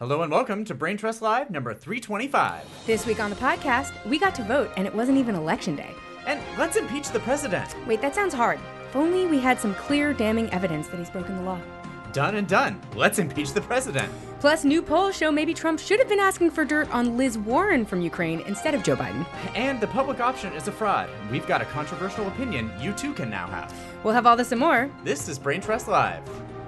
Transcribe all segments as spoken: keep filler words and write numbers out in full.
Hello and welcome to Brain Trust Live number three twenty-five. This week on the podcast, we got to vote, and it wasn't even election day. And let's impeach the president. Wait, that sounds hard. If only we had some clear, damning evidence that he's broken the law. Done and done. Let's impeach the president. Plus, new polls show maybe Trump should have been asking for dirt on Liz Warren from Ukraine instead of Joe Biden. And the public option is a fraud. We've got a controversial opinion you too can now have. We'll have all this and more. This is Brain Trust Live.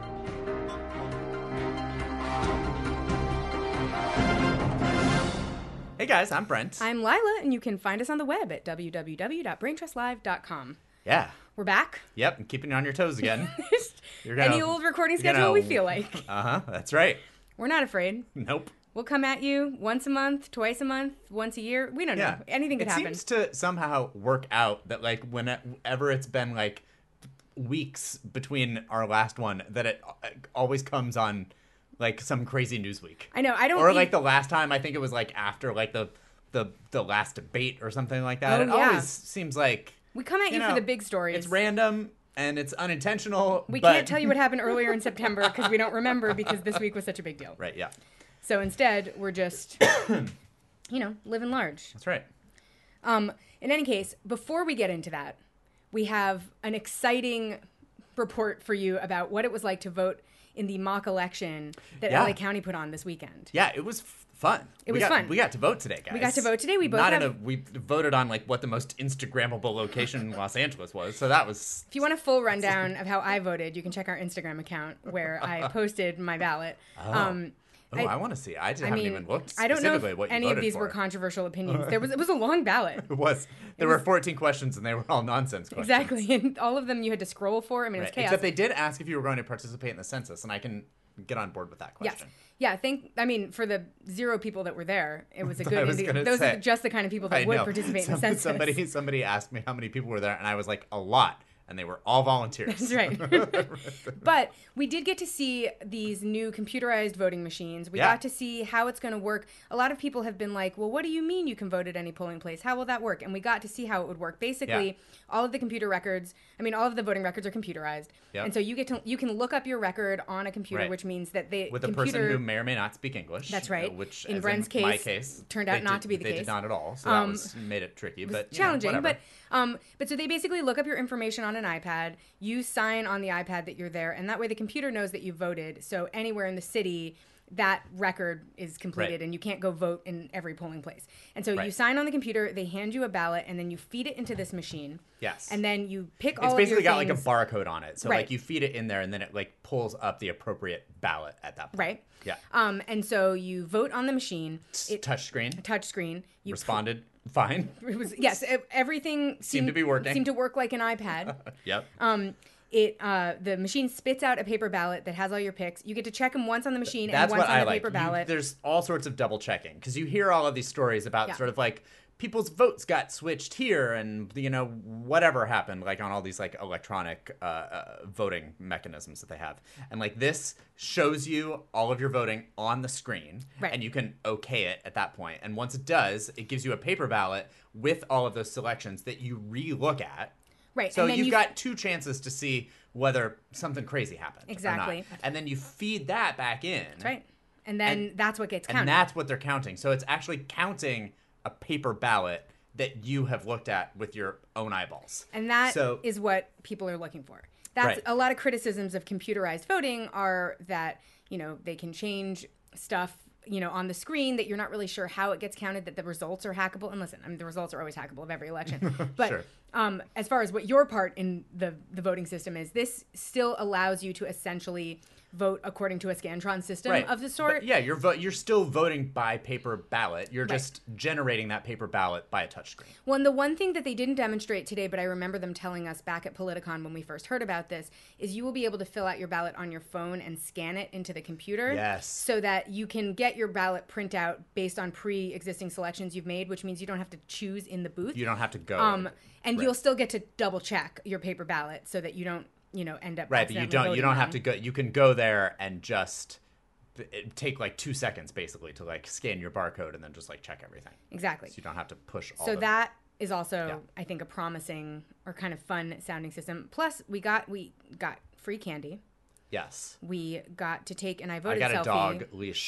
Hey guys, I'm Brent. I'm Lila, and you can find us on the web at w w w dot brain trust live dot com. Yeah. We're back. Yep, and keeping you on your toes again. You're gonna, Any old recording schedule gonna, we feel like. Uh-huh, that's right. We're not afraid. Nope. We'll come at you once a month, twice a month, once a year. We don't yeah. know. Anything could it happen. It seems to somehow work out that, like, whenever it's been, like, weeks between our last one, that it always comes on, like, some crazy news week. I know. I don't. Or, eat... like, the last time, I think it was, like, after, like, the the, the last debate or something like that. Oh, it yeah. always seems like... We come at you, you know, for the big stories. It's random. And it's unintentional. We but... can't tell you what happened earlier in September because we don't remember because this week was such a big deal. Right, yeah. So instead, we're just, you know, living large. That's right. Um, in any case, before we get into that, we have an exciting report for you about what it was like to vote in the mock election that yeah. L A County put on this weekend. Yeah, it was f- fun. It we was got, fun. We got to vote today, guys. We got to vote today. We both Not have... in a, we voted on like what the most Instagrammable location in Los Angeles was, so that was... If you want a full rundown of how I voted, you can check our Instagram account where I posted my ballot. Oh. Um, Oh, I, I want to see. I just I haven't mean, even looked I don't know specifically if what you any of voted these for. were controversial opinions. There was it was a long ballot. It was. There it were was, fourteen questions, and they were all nonsense questions. Exactly, and all of them you had to scroll for. I mean, right. it was chaos. Except they did ask if you were going to participate in the census, and I can get on board with that question. Yes. Yeah, think. I mean, for the zero people that were there, it was a good. I was indi- those say, are just the kind of people that I would know. participate Some, in the census. Somebody, somebody asked me how many people were there, and I was like, a lot. And they were all volunteers. That's right. But we did get to see these new computerized voting machines. We yeah. got to see how it's going to work. A lot of people have been like, well, what do you mean you can vote at any polling place? How will that work? And we got to see how it would work. Basically, yeah. all of the computer records, I mean, all of the voting records are computerized. Yep. And so you get to you can look up your record on a computer, right. which means that they With computer, a person who may or may not speak English. That's right. Uh, which, in as Brent's in case, my case, turned out not did, to be the they case. They did not at all. So um, that was, made it tricky. It was but challenging. You know, but um, but so they basically look up your information on an iPad. You sign on the iPad that you're there, and that way the computer knows that you voted. So anywhere in the city, that record is completed, right. and you can't go vote in every polling place. And so right. you sign on the computer, they hand you a ballot, and then you feed it into this machine. Yes. And then you pick it's all of your basically got things. like a barcode on it. So right. like you feed it in there, and then it like pulls up the appropriate ballot at that point. Right. Yeah. Um, and so you vote on the machine. It, touch screen. Touch screen. You responded pr- fine. It was yes. It, everything seemed, seemed to be working. Seemed to work like an iPad. Yep. Um. It uh, the machine spits out a paper ballot that has all your picks. You get to check them once on the machine That's and once what on I the like. paper You, ballot. there's all sorts of double checking because you hear all of these stories about yeah. sort of like people's votes got switched here and you know whatever happened like on all these like electronic uh, uh, voting mechanisms that they have, and like this shows you all of your voting on the screen, right. and you can okay it at that point. And once it does, it gives you a paper ballot with all of those selections that you re-look at. Right. So and then you've you got two chances to see whether something crazy happened. Exactly. Or not. And then you feed that back in. That's right. And then and, that's what gets counted. And that's what they're counting. So it's actually counting a paper ballot that you have looked at with your own eyeballs. And that so, is what people are looking for. That's right. a lot of criticisms of computerized voting are that, you know, they can change stuff you know, on the screen that you're not really sure how it gets counted, that the results are hackable. And listen, I mean, the results are always hackable of every election. But sure. um, as far as what your part in the, the voting system is, this still allows you to essentially vote according to a Scantron system right. of the sort. But yeah, you're vo- you're still voting by paper ballot. You're right. just generating that paper ballot by a touchscreen. Well, and the one thing that they didn't demonstrate today, but I remember them telling us back at Politicon when we first heard about this, is you will be able to fill out your ballot on your phone and scan it into the computer. Yes. So that you can get your ballot printout based on pre-existing selections you've made, which means you don't have to choose in the booth. You don't have to go. Um, and right. you'll still get to double check your paper ballot so that you don't, you know, end up right. But you don't. You don't have to go. You can go there and just it take like two seconds basically to like scan your barcode and then just like check everything. Exactly. So you don't have to push all. So the, that is also, yeah. I think, a promising or kind of fun sounding system. Plus, we got we got free candy. Yes. We got to take, and I voted I got selfie. a dog leash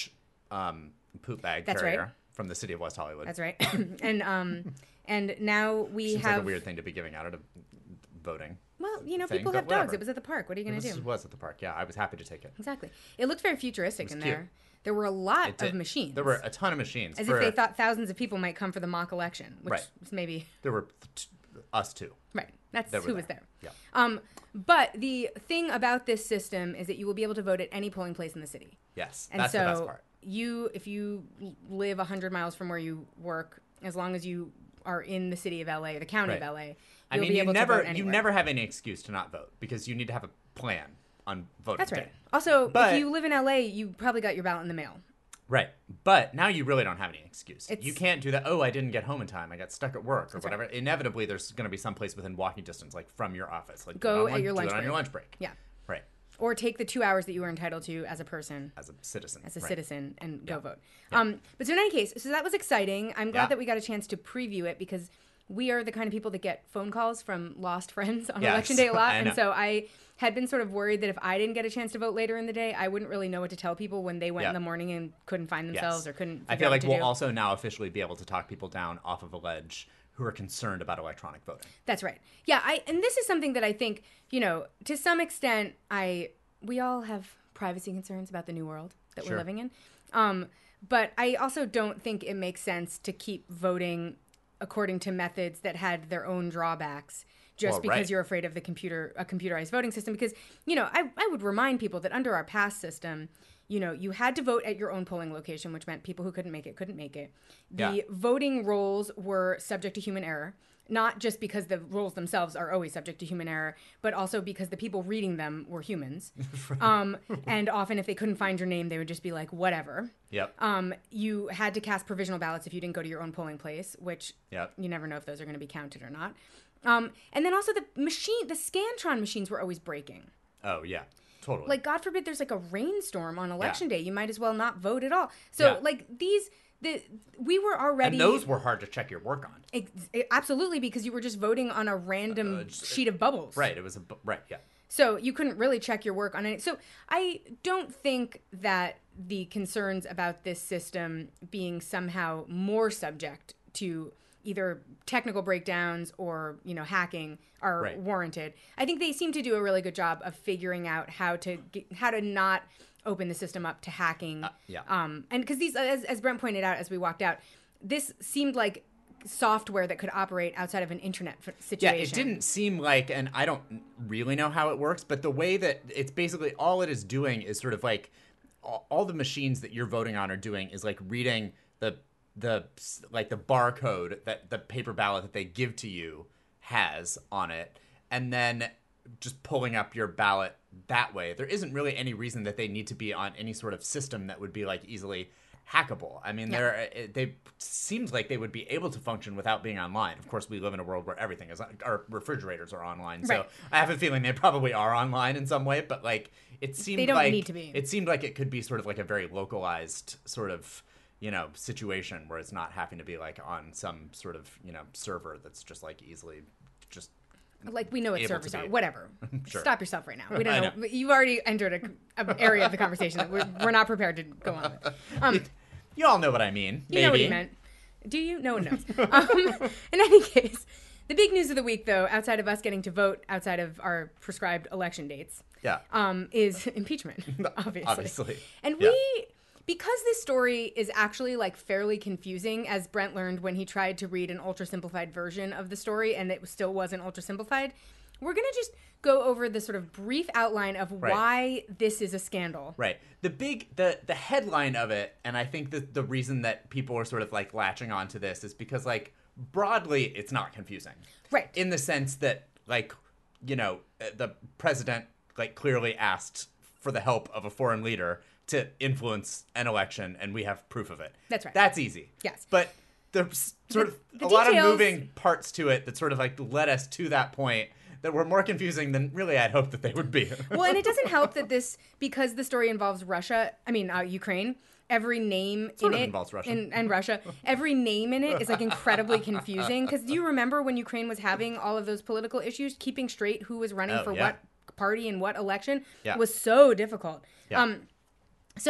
um, poop bag That's carrier right. from the city of West Hollywood. That's right. and um, and now we Seems have like a weird thing to be giving out at a voting. Well, you know, thing, people but have dogs. whatever. It was at the park. What are you going to do? It was at the park. Yeah, I was happy to take it. Exactly. It looked very futuristic was in cute. there. There were a lot It did. of machines. There were a ton of machines. As for, if they thought thousands of people might come for the mock election, which Right. was maybe there were t- us too. right. That's that were who was there. Yeah. Um, but the thing about this system is that you will be able to vote at any polling place in the city. Yes, And that's so the best part. you, if you live one hundred miles from where you work, as long as you are in the city of L A, the county Right. of L A, I you'll mean, be you able never to vote you anywhere. never have any excuse to not vote because you need to have a plan on voting That's day. right. Also, But- if you live in L A, you probably got your ballot in the mail. Right. But now you really don't have any excuse. It's- You can't do that. Oh, I didn't get home in time. I got stuck at work or That's whatever. Inevitably, there's going to be some place within walking distance, like from your office. Like Go do it on at lunch- your do lunch it on break. your lunch break. Yeah. Right. Or take the two hours that you were entitled to as a person, As a citizen. as a right. citizen, and go Yeah. vote. Um, but so in any case, so that was exciting. I'm glad Yeah. that we got a chance to preview it because we are the kind of people that get phone calls from lost friends on Yes, election day a lot. I And know. so I had been sort of worried that if I didn't get a chance to vote later in the day, I wouldn't really know what to tell people when they went Yeah. in the morning and couldn't find themselves Yes. or couldn't figure I feel out like what to we'll do. also now officially be able to talk people down off of a ledge who are concerned about electronic voting. That's right. Yeah, I and this is something that I think, you know, to some extent I we all have privacy concerns about the new world that Sure. we're living in. Um, but I also don't think it makes sense to keep voting according to methods that had their own drawbacks just Well, because right. you're afraid of the computer a computerized voting system because, you know, I I would remind people that under our past system, you know, you had to vote at your own polling location, which meant people who couldn't make it couldn't make it. The Yeah. voting rolls were subject to human error, not just because the rolls themselves are always subject to human error, but also because the people reading them were humans. um, and often, if they couldn't find your name, they would just be like, whatever. Yep. Um, you had to cast provisional ballots if you didn't go to your own polling place, which Yep. you never know if those are going to be counted or not. Um, and then also the machine, the Scantron machines were always breaking. Oh, yeah. Totally. Like, God forbid there's like a rainstorm on election day. You might as well not vote at all. So, Yeah. like, these, the we were already. and those were hard to check your work on. Ex- absolutely, because you were just voting on a random Uh, just- sheet of bubbles. Right. It was a. bu- Right. Yeah. So you couldn't really check your work on it. So I don't think that the concerns about this system being somehow more subject to either technical breakdowns or, you know, hacking are Right. warranted. I think they seem to do a really good job of figuring out how to get, how to not open the system up to hacking. Uh, yeah. Um, and because these, as, as Brent pointed out as we walked out, this seemed like software that could operate outside of an internet f- situation. Yeah, it didn't seem like, and I don't really know how it works, but the way that it's basically all it is doing is sort of like all, all the machines that you're voting on are doing is like reading the the like the barcode that the paper ballot that they give to you has on it, and then just pulling up your ballot that way. There isn't really any reason that they need to be on any sort of system that would be like easily hackable. I mean, Yeah. they're it, they seems like they would be able to function without being online. Of course, we live in a world where everything is our refrigerators are online, so Right. I have a feeling they probably are online in some way. But like, it seemed don't like need to be. it seemed like it could be sort of like a very localized sort of you know situation where it's not having to be like on some sort of you know server that's just like easily just Like, we know what able servers to are. be. Whatever. Sure. Stop yourself right now. We I don't know. know. You've already entered a, a area of the conversation that we're, we're not prepared to go on with. Um, you all know what I mean. you know what he maybe. meant. Do you? No one knows. um, in any case, the big news of the week, though, outside of us getting to vote outside of our prescribed election dates, Yeah. um, is impeachment, obviously. Obviously. And Yeah. we, because this story is actually like fairly confusing, as Brent learned when he tried to read an ultra simplified version of the story and it still wasn't ultra simplified, we're going to just go over the sort of brief outline of Right. why this is a scandal. Right. The big the the headline of it, and I think that the reason that people are sort of like latching onto this is because like broadly it's not confusing. Right. In the sense that like you know the president like clearly asked for the help of a foreign leader to influence an election, and we have proof of it. That's right. That's easy. Yes. But there's sort The- of the a lot of details- moving parts to it that sort of like led us to that point that were more confusing than really I'd hoped that they would be. Well, and it doesn't help that this, because the story involves Russia, I mean, uh, Ukraine, every name Sort in of it, involves Russia. And, and Russia, every name in it is like incredibly confusing. Because do you remember when Ukraine was having all of those political issues, keeping straight who was running Oh, for yeah. what party and what election Yeah. was so difficult. Yeah. Um, so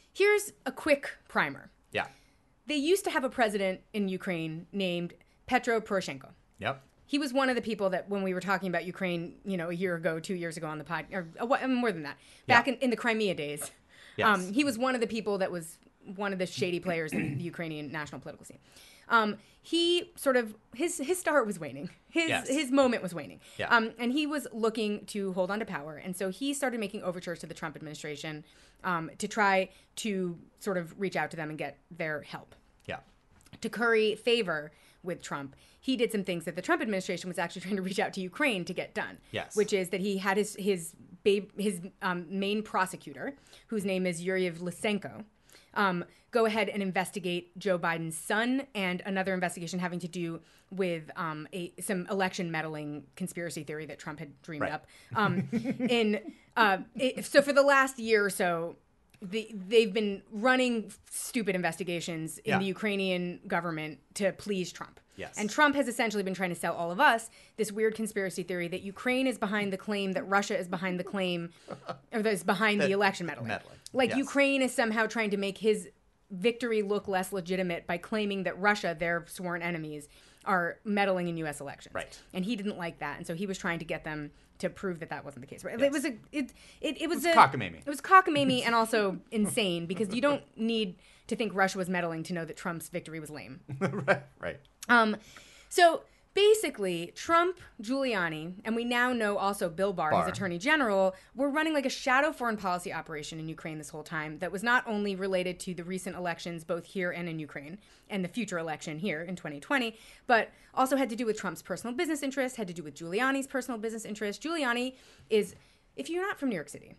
here's a quick primer. Yeah. They used to have a president in Ukraine named Petro Poroshenko. Yep. He was one of the people that when we were talking about Ukraine, you know, a year ago, two years ago on the pod, or uh, more than that, back yeah. in, in the Crimea days, yes. um, he was one of the people that was one of the shady players in the Ukrainian national political scene. Um, he sort of, his his star was waning. His yes. his moment was waning. Yeah. Um, and he was looking to hold on to power. And so he started making overtures to the Trump administration um, to try to sort of reach out to them and get their help. Yeah. To curry favor with Trump, he did some things that the Trump administration was actually trying to reach out to Ukraine to get done. Yes. Which is that he had his his babe, his um, main prosecutor, whose name is Yuri Lysenko, um, go ahead and investigate Joe Biden's son and another investigation having to do with um, a some election meddling conspiracy theory that Trump had dreamed right. up. Um, in uh, it, so for the last year or so, The, they've been running stupid investigations in yeah. the Ukrainian government to please Trump. Yes. And Trump has essentially been trying to sell all of us this weird conspiracy theory that Ukraine is behind the claim, that Russia is behind the claim, or that is behind the election meddling. meddling. Like yes. Ukraine is somehow trying to make his victory look less legitimate by claiming that Russia, their sworn enemies, are meddling in U S elections. Right. And he didn't like that. And so he was trying to get them to prove that that wasn't the case. Right? Yes. It was a it it, it was it was a cockamamie. It was cockamamie and also insane because you don't need to think Russia was meddling to know that Trump's victory was lame. right. Right. Um, so basically, Trump, Giuliani, and we now know also Bill Barr, Barr, his attorney general, were running like a shadow foreign policy operation in Ukraine this whole time that was not only related to the recent elections, both here and in Ukraine, and the future election here in twenty twenty, but also had to do with Trump's personal business interests, had to do with Giuliani's personal business interests. Giuliani is, if you're not from New York City,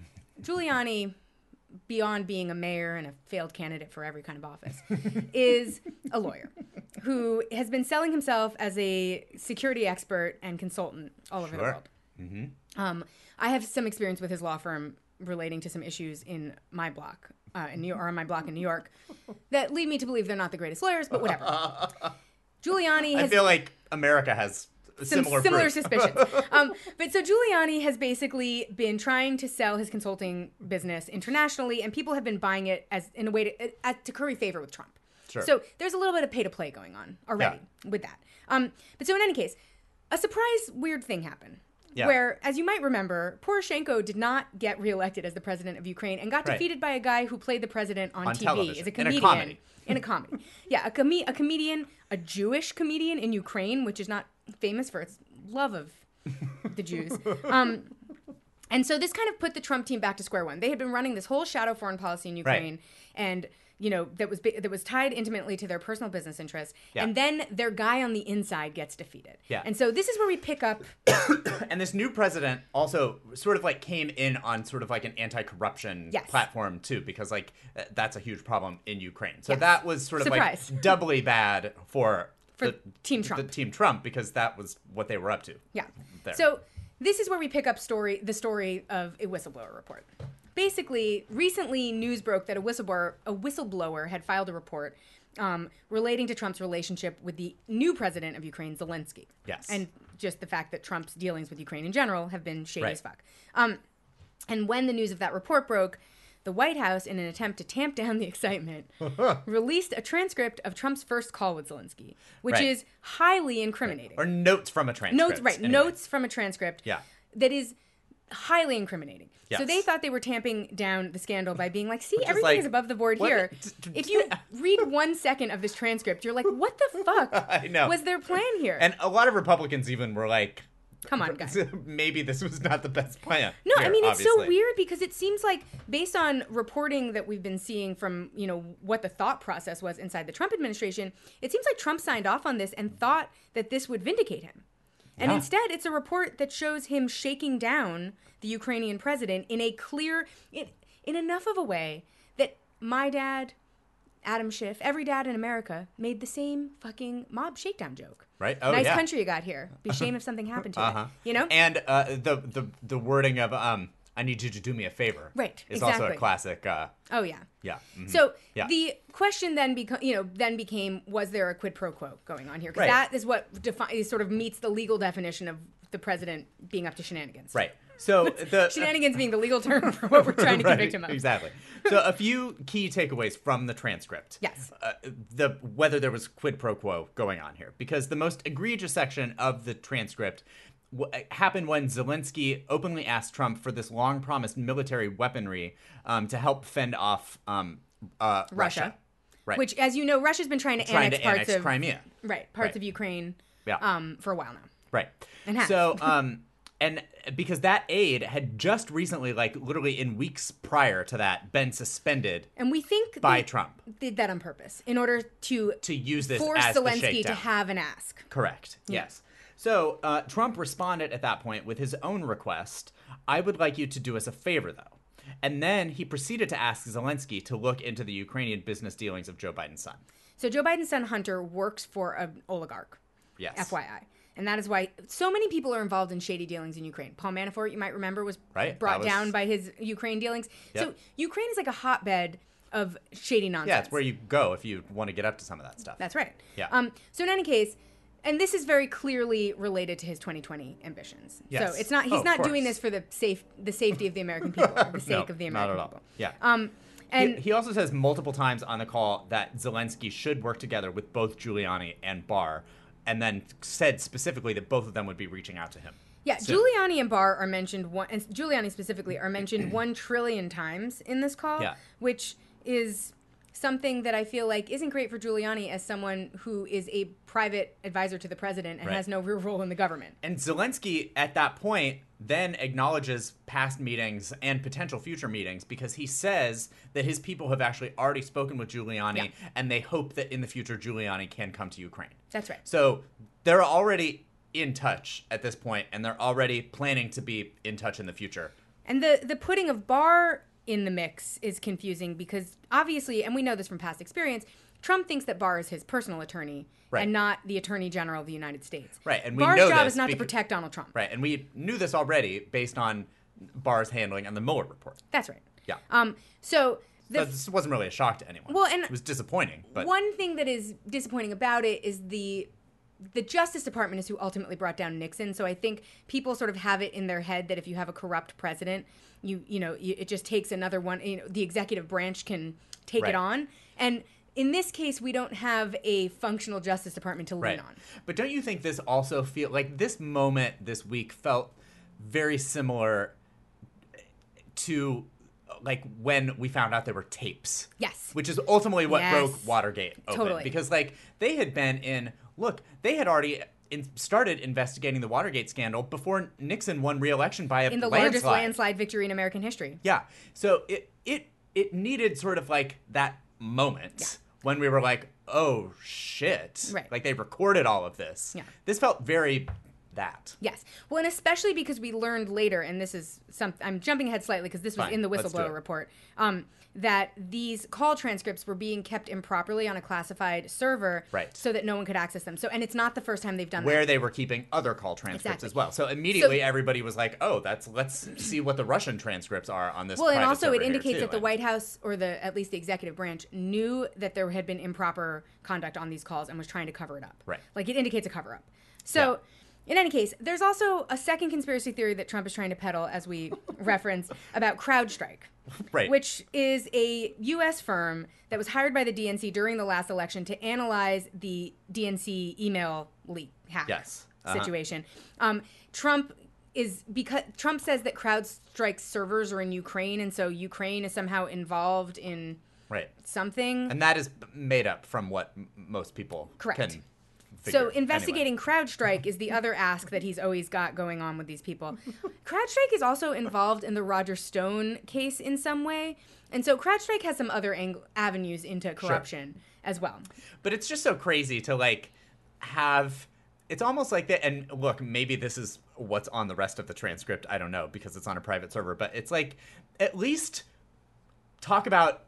Giuliani, beyond being a mayor and a failed candidate for every kind of office, is a lawyer who has been selling himself as a security expert and consultant all over sure. the world. Mm-hmm. Um, I have some experience with his law firm relating to some issues in my block, uh, in New York, or on my block in New York, that lead me to believe they're not the greatest lawyers, but whatever. Giuliani has... I feel like America has some similar, similar proof. suspicions. Um, but so Giuliani has basically been trying to sell his consulting business internationally, and people have been buying it as in a way to, uh, to curry favor with Trump. Sure. So there's a little bit of pay to play going on already yeah. with that. Um, but so in any case, a surprise weird thing happened. Yeah. Where, as you might remember, Poroshenko did not get reelected as the president of Ukraine and got right. defeated by a guy who played the president on, on T V television. as a comedian. In a comedy. In a comedy. Yeah, a, com- a comedian, a Jewish comedian in Ukraine, which is not famous for its love of the Jews. Um, and so this kind of put the Trump team back to square one. They had been running this whole shadow foreign policy in Ukraine, right. and you know that was that was tied intimately to their personal business interests. Yeah. And then their guy on the inside gets defeated. Yeah. And so this is where we pick up. And this new president also sort of like came in on sort of like an anti-corruption yes. platform too, because like that's a huge problem in Ukraine. So yes. that was sort of Surprise. like doubly bad for. For the, Team Trump. The Team Trump, because that was what they were up to. Yeah. There. So this is where we pick up story the story of a whistleblower report. Basically, recently news broke that a whistleblower a whistleblower had filed a report um, relating to Trump's relationship with the new president of Ukraine, Zelensky. Yes. And just the fact that Trump's dealings with Ukraine in general have been shady right. as fuck. Um, and when the news of that report broke, the White House, in an attempt to tamp down the excitement, released a transcript of Trump's first call with Zelensky, which right. is highly incriminating. Or notes from a transcript. Notes, right, anyway. notes from a transcript yeah. that is highly incriminating. Yes. So they thought they were tamping down the scandal by being like, see, Which is everything like, is above the board what? here. If you read one second of this transcript, you're like, what the fuck I know. was their plan here? And a lot of Republicans even were like, come on, guys. Maybe this was not the best plan. No, here, I mean, it's obviously. so weird because it seems like based on reporting that we've been seeing from, you know, what the thought process was inside the Trump administration, it seems like Trump signed off on this and thought that this would vindicate him. And yeah. instead, it's a report that shows him shaking down the Ukrainian president in a clear, in, in enough of a way that my dad, Adam Schiff, every dad in America made the same fucking mob shakedown joke. Right? Oh, nice yeah. country you got here. Be ashamed if something happened to uh-huh. it. You know? And uh, the, the the wording of um, "I need you to do me a favor," right? is exactly. also a classic. Uh, oh yeah. Yeah. Mm-hmm. So yeah. the question then become, you know, then became, was there a quid pro quo going on here? Because right. that is what defi- sort of meets the legal definition of the president being up to shenanigans. Right. So the shenanigans being the legal term for what we're trying to right, convict him of. Exactly. So a few key takeaways from the transcript. Yes. Uh, the whether there was quid pro quo going on here, because the most egregious section of the transcript w- happened when Zelensky openly asked Trump for this long-promised military weaponry um, to help fend off um, uh, Russia. Russia. Right. Which, as you know, Russia's been trying to trying annex to parts annex of Crimea. Right, parts Right. of Ukraine. Yeah. Um, for a while now. Right. And has. So, um, and because that aid had just recently, like literally in weeks prior to that, been suspended. And we think by they Trump did that on purpose in order to to use this force as the Zelensky shakedown. to have an ask. Correct. Yeah. Yes. So uh, Trump responded at that point with his own request. I would like you to do us a favor, though. And then he proceeded to ask Zelensky to look into the Ukrainian business dealings of Joe Biden's son. So Joe Biden's son Hunter works for an oligarch. Yes. F Y I. And that is why so many people are involved in shady dealings in Ukraine. Paul Manafort, you might remember, was right. brought was... down by his Ukraine dealings. Yep. So Ukraine is like a hotbed of shady nonsense. Yeah, it's where you go if you want to get up to some of that stuff. That's right. Yeah. Um, so in any case, and this is very clearly related to his twenty twenty ambitions. Yes. So it's not he's Oh, of not doing course. this for the safe the safety of the American people, or the sake No, of the not American at all. people. Yeah. Um, and he, he also says multiple times on the call that Zelensky should work together with both Giuliani and Barr, and then said specifically that both of them would be reaching out to him. Yeah, soon. Giuliani and Barr are mentioned one, and Giuliani specifically are mentioned one trillion times in this call, Yeah. which is something that I feel like isn't great for Giuliani as someone who is a private advisor to the president and Right. has no real role in the government. And Zelensky, at that point, then acknowledges past meetings and potential future meetings because he says that his people have actually already spoken with Giuliani Yeah. and they hope that in the future Giuliani can come to Ukraine. That's right. So they're already in touch at this point, and they're already planning to be in touch in the future. And the the putting of Barr in the mix is confusing because obviously, and we know this from past experience, Trump thinks that Barr is his personal attorney Right. and not the Attorney General of the United States. Right, and we Barr's know job this is not to because- protect Donald Trump. Right, and we knew this already based on Barr's handling on the Mueller report. That's right. Yeah. Um. So the So this wasn't really a shock to anyone. Well, and it was disappointing, but one thing that is disappointing about it is the the Justice Department is who ultimately brought down Nixon. So I think people sort of have it in their head that if you have a corrupt president, you you know you, it just takes another one. You know, the executive branch can take Right. it on, and in this case, we don't have a functional Justice Department to lean right. on. But don't you think this also feel like this moment this week felt very similar to like when we found out there were tapes? Yes. Which is ultimately what Yes. broke Watergate open. Totally. Because like they had been in look, they had already in, started investigating the Watergate scandal before Nixon won re-election by a In the landslide. largest landslide victory in American history. Yeah. So it it it needed sort of like that moment Yeah. when we were like, oh shit. Right. Like they recorded all of this. Yeah. This felt very that. Yes. Well, and especially because we learned later, and this is some, I'm jumping ahead slightly because this was Fine. in the Let's do whistleblower it. report, um, that these call transcripts were being kept improperly on a classified server Right. so that no one could access them. So, and it's not the first time they've done Where that. they were keeping other call transcripts Exactly. as well. So immediately So- everybody was like, oh, that's let's see what the Russian transcripts are on this Well, and private also server it here, indicates too. that the And- White House, or the at least the executive branch, knew that there had been improper conduct on these calls and was trying to cover it up. Right. Like it indicates a cover up. So, in any case, there's also a second conspiracy theory that Trump is trying to peddle, as we referenced, about CrowdStrike. Right. Which is a U S firm that was hired by the D N C during the last election to analyze the D N C email leak hack Yes. Uh-huh. situation. Um, Trump is because Trump says that CrowdStrike's servers are in Ukraine, and so Ukraine is somehow involved in Right. something. And that is made up from what m- most people Correct. can figure. So investigating Anyway. CrowdStrike is the other ask that he's always got going on with these people. CrowdStrike is also involved in the Roger Stone case in some way. And so CrowdStrike has some other ang- avenues into corruption as well. But it's just so crazy to like have it's almost like that. And look, maybe this is what's on the rest of the transcript. I don't know because it's on a private server. But it's like at least talk about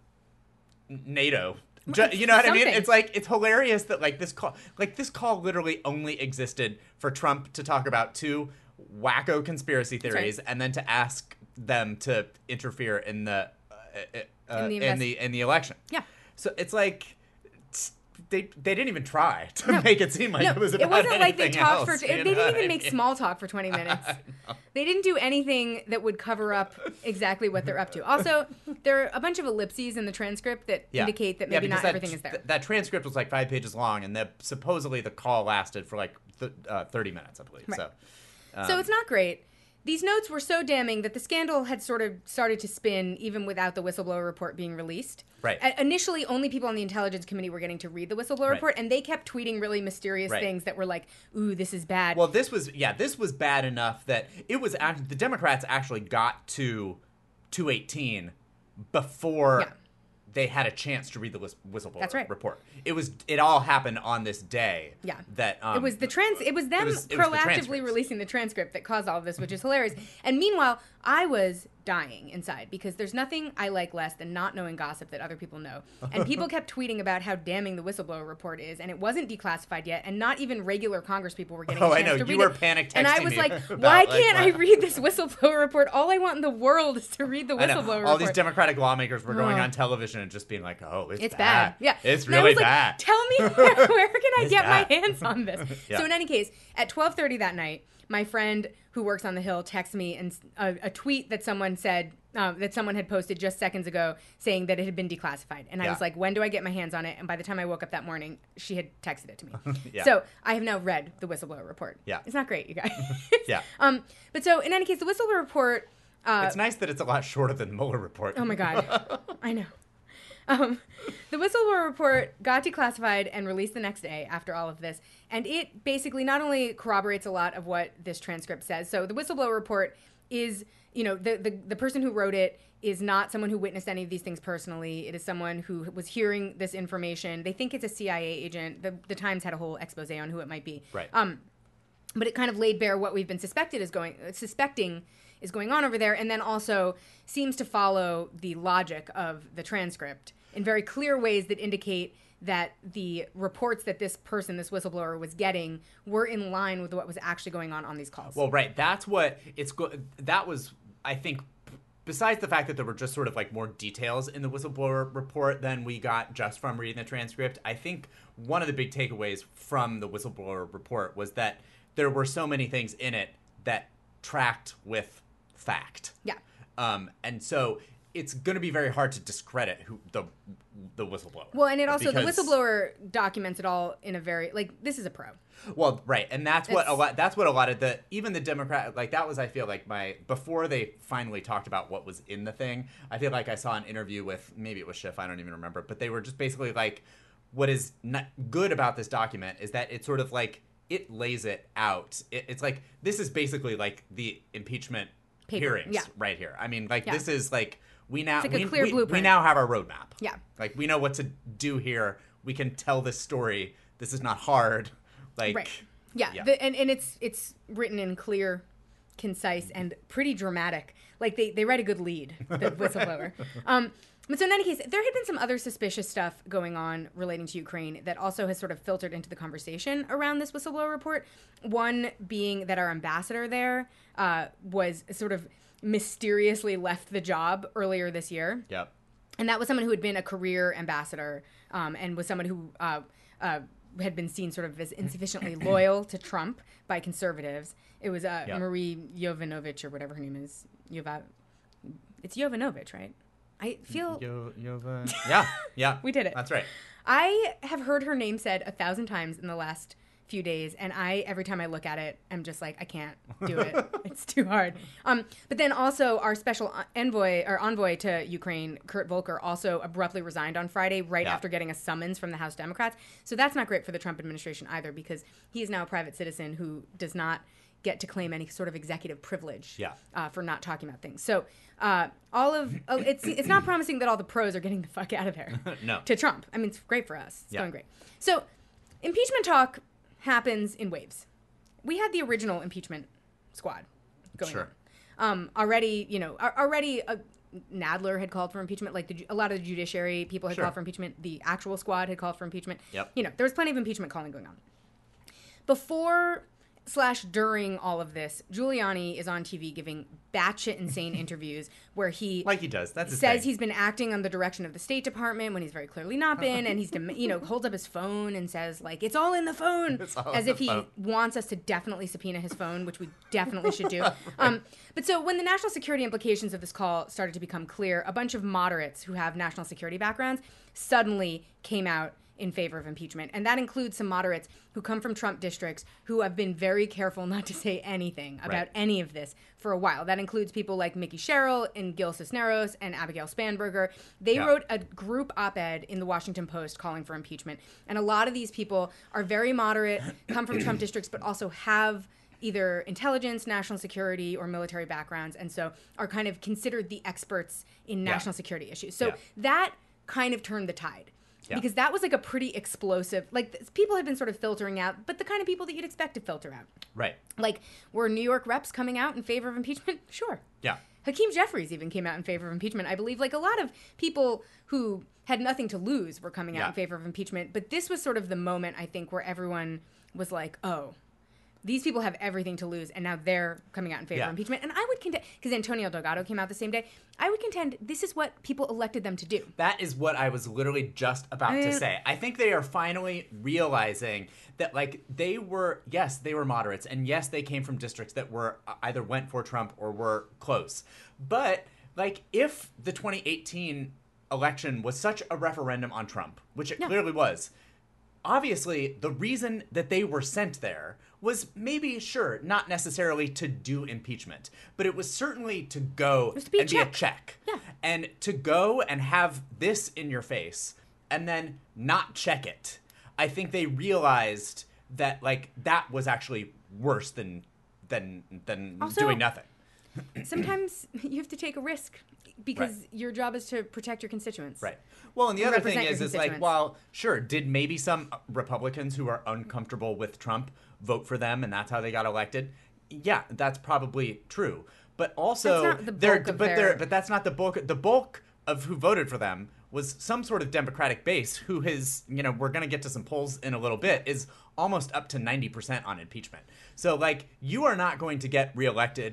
NATO. Ju- you know what I mean? Something. It's like it's hilarious that like this call, like this call, literally only existed for Trump to talk about two wacko conspiracy theories, right. and then to ask them to interfere in the uh, uh, In the in invest- the in the election. Yeah. So it's like. they they didn't even try to no. make it seem like no, it was about it wasn't like they talked else, for. They didn't even make small talk for twenty minutes. no. They didn't do anything that would cover up exactly what they're up to. Also, there are a bunch of ellipses in the transcript that yeah. indicate that maybe yeah, not that, everything is there. Th- that transcript was like five pages long, and the, supposedly the call lasted for like th- uh, thirty minutes, I believe. Right. So, um, so it's not great. These notes were so damning that the scandal had sort of started to spin even without the whistleblower report being released. Right. A- initially, only people on the intelligence committee were getting to read the whistleblower right. report, and they kept tweeting really mysterious right. things that were like, ooh, this is bad. Well, this was, yeah, this was bad enough that it was, act- the Democrats actually got to two eighteen before... Yeah. They had a chance to read the whistleblower That's right. report. It was. It all happened on this day. Yeah. That um, it was the trans. It was them it was, it proactively the releasing the transcript that caused all of this, which is hilarious. And meanwhile, I was dying inside because there's nothing I like less than not knowing gossip that other people know. And people kept tweeting about how damning the whistleblower report is, and it wasn't declassified yet, and not even regular Congress people were getting. Oh, a chance I know. to you read were it. panic texting And I was me like, about, why like, can't what? I read this whistleblower report? All I want in the world is to read the I know. whistleblower report. All these Democratic lawmakers were going Oh. on television and just being like, "Oh, it's, It's bad. bad. Yeah. It's And I really was like, bad. Tell me where, where can I It's get bad. my hands on this? Yeah. So in any case, at twelve thirty that night, my friend who works on the Hill texts me and a, a tweet that someone said um, that someone had posted just seconds ago saying that it had been declassified. And I Yeah. was like, when do I get my hands on it? And by the time I woke up that morning, she had texted it to me. Yeah. So I have now read the whistleblower report. Yeah. It's not great, you guys. Yeah. Um, but so in any case, the whistleblower report. Uh, It's nice that it's a lot shorter than the Mueller report. Oh my God. I know. Um, the whistleblower report got declassified and released the next day after all of this. And it basically not only corroborates a lot of what this transcript says. So the whistleblower report is, you know, the, the, the person who wrote it is not someone who witnessed any of these things personally. It is someone who was hearing this information. They think it's a C I A agent. The, the Times had a whole expose on who it might be. Right. Um, but it kind of laid bare what we've been suspected is going, suspecting is going on over there, and then also seems to follow the logic of the transcript in very clear ways that indicate that the reports that this person, this whistleblower, was getting were in line with what was actually going on on these calls. Well, right. That's what it's go- that was, I think, besides the fact that there were just sort of like more details in the whistleblower report than we got just from reading the transcript, I think one of the big takeaways from the whistleblower report was that there were so many things in it that tracked with fact. Yeah. Um, and so it's going to be very hard to discredit who the the whistleblower. Well, and it also because, the whistleblower documents it all in a very like this is a pro. Well, right, and that's what It's, a lot. That's what a lot of the even the Democrat like that was. I feel like my before they finally talked about what was in the thing. I feel like I saw an interview with maybe it was Schiff. I don't even remember, but they were just basically like, what is not good about this document is that it's sort of like it lays it out. It, it's like this is basically like the impeachment Paper. hearings Yeah. right here. I mean, like Yeah. this is like. We now It's like a we, clear we, blueprint. we now have our roadmap. Yeah. Like we know what to do here. We can tell this story. This is not hard. Like Right. Yeah. yeah. The, and, and it's it's written in clear, concise, and pretty dramatic. Like they, they write a good lead, the whistleblower. um, but so in any case, there had been some other suspicious stuff going on relating to Ukraine that also has sort of filtered into the conversation around this whistleblower report. One being that our ambassador there uh, was sort of mysteriously left the job earlier this year. Yep. And that was someone who had been a career ambassador um, and was someone who uh, uh, had been seen sort of as insufficiently loyal to Trump by conservatives. It was uh, Yep. Marie Yovanovitch or whatever her name is. Yova- it's Yovanovitch, right? I feel... Yo, Yova. Yeah, yeah. We did it. That's right. I have heard her name said a thousand times in the last few days, and I every time I look at it, I'm just like, I can't do it. It's too hard. Um, but then also our special envoy or envoy to Ukraine, Kurt Volker, also abruptly resigned on Friday right Yeah. after getting a summons from the House Democrats. So that's not great for the Trump administration either, because he is now a private citizen who does not get to claim any sort of executive privilege Yeah. uh, for not talking about things. So uh, all of uh, it's it's not promising that all the pros are getting the fuck out of there. No. To Trump. I mean, it's great for us. It's Yeah. going great. So impeachment talk happens in waves. We had the original impeachment squad going Sure. on. Um, already, you know, al- already uh, Nadler had called for impeachment. Like the, ju- a lot of the judiciary people had Sure. called for impeachment. The actual squad had called for impeachment. Yep. You know, there was plenty of impeachment calling going on. Before slash during all of this, Giuliani is on T V giving batshit insane interviews where he like he does. That's his says thing. he's been acting on the direction of the State Department when he's very clearly not been, and he's you know holds up his phone and says like it's all in the phone, as if he phone. wants us to definitely subpoena his phone, which we definitely should do. right. um, but so when the national security implications of this call started to become clear, a bunch of moderates who have national security backgrounds suddenly came out in favor of impeachment. And that includes some moderates who come from Trump districts who have been very careful not to say anything about right. any of this for a while. That includes people like Mickey Sherrill and Gil Cisneros and Abigail Spanberger. They yeah. wrote a group op-ed in the Washington Post calling for impeachment. And a lot of these people are very moderate, come from Trump districts, but also have either intelligence, national security, or military backgrounds, and so are kind of considered the experts in national yeah. security issues. So yeah. that kind of turned the tide. Yeah. Because that was like a pretty explosive, like people had been sort of filtering out, but the kind of people that you'd expect to filter out. Right. Like, were New York reps coming out in favor of impeachment? Sure. Yeah. Hakeem Jeffries even came out in favor of impeachment. I believe like a lot of people who had nothing to lose were coming out yeah. in favor of impeachment. But this was sort of the moment, I think, where everyone was like, oh, these people have everything to lose, and now they're coming out in favor yeah. of impeachment. And I would contend, because Antonio Delgado came out the same day, I would contend this is what people elected them to do. That is what I was literally just about I, to say. I think they are finally realizing that, like, they were, yes, they were moderates, and yes, they came from districts that were either went for Trump or were close. But, like, if the twenty eighteen election was such a referendum on Trump, which it yeah. clearly was, obviously, the reason that they were sent there was maybe, sure, not necessarily to do impeachment, but it was certainly to go to be and check. be a check. Yeah. And to go and have this in your face and then not check it. I think they realized that, like, that was actually worse than than than also, doing nothing. Sometimes you have to take a risk because right. your job is to protect your constituents. Right. Well, and the and other thing is, is like, well, sure, did maybe some Republicans who are uncomfortable with Trump vote for them and that's how they got elected? Yeah, that's probably true. But also, that's not the they're, bulk of but their... they're, but that's not the bulk. The bulk of who voted for them was some sort of Democratic base who has, you know, we're going to get to some polls in a little bit, is almost up to ninety percent on impeachment. So, like, you are not going to get reelected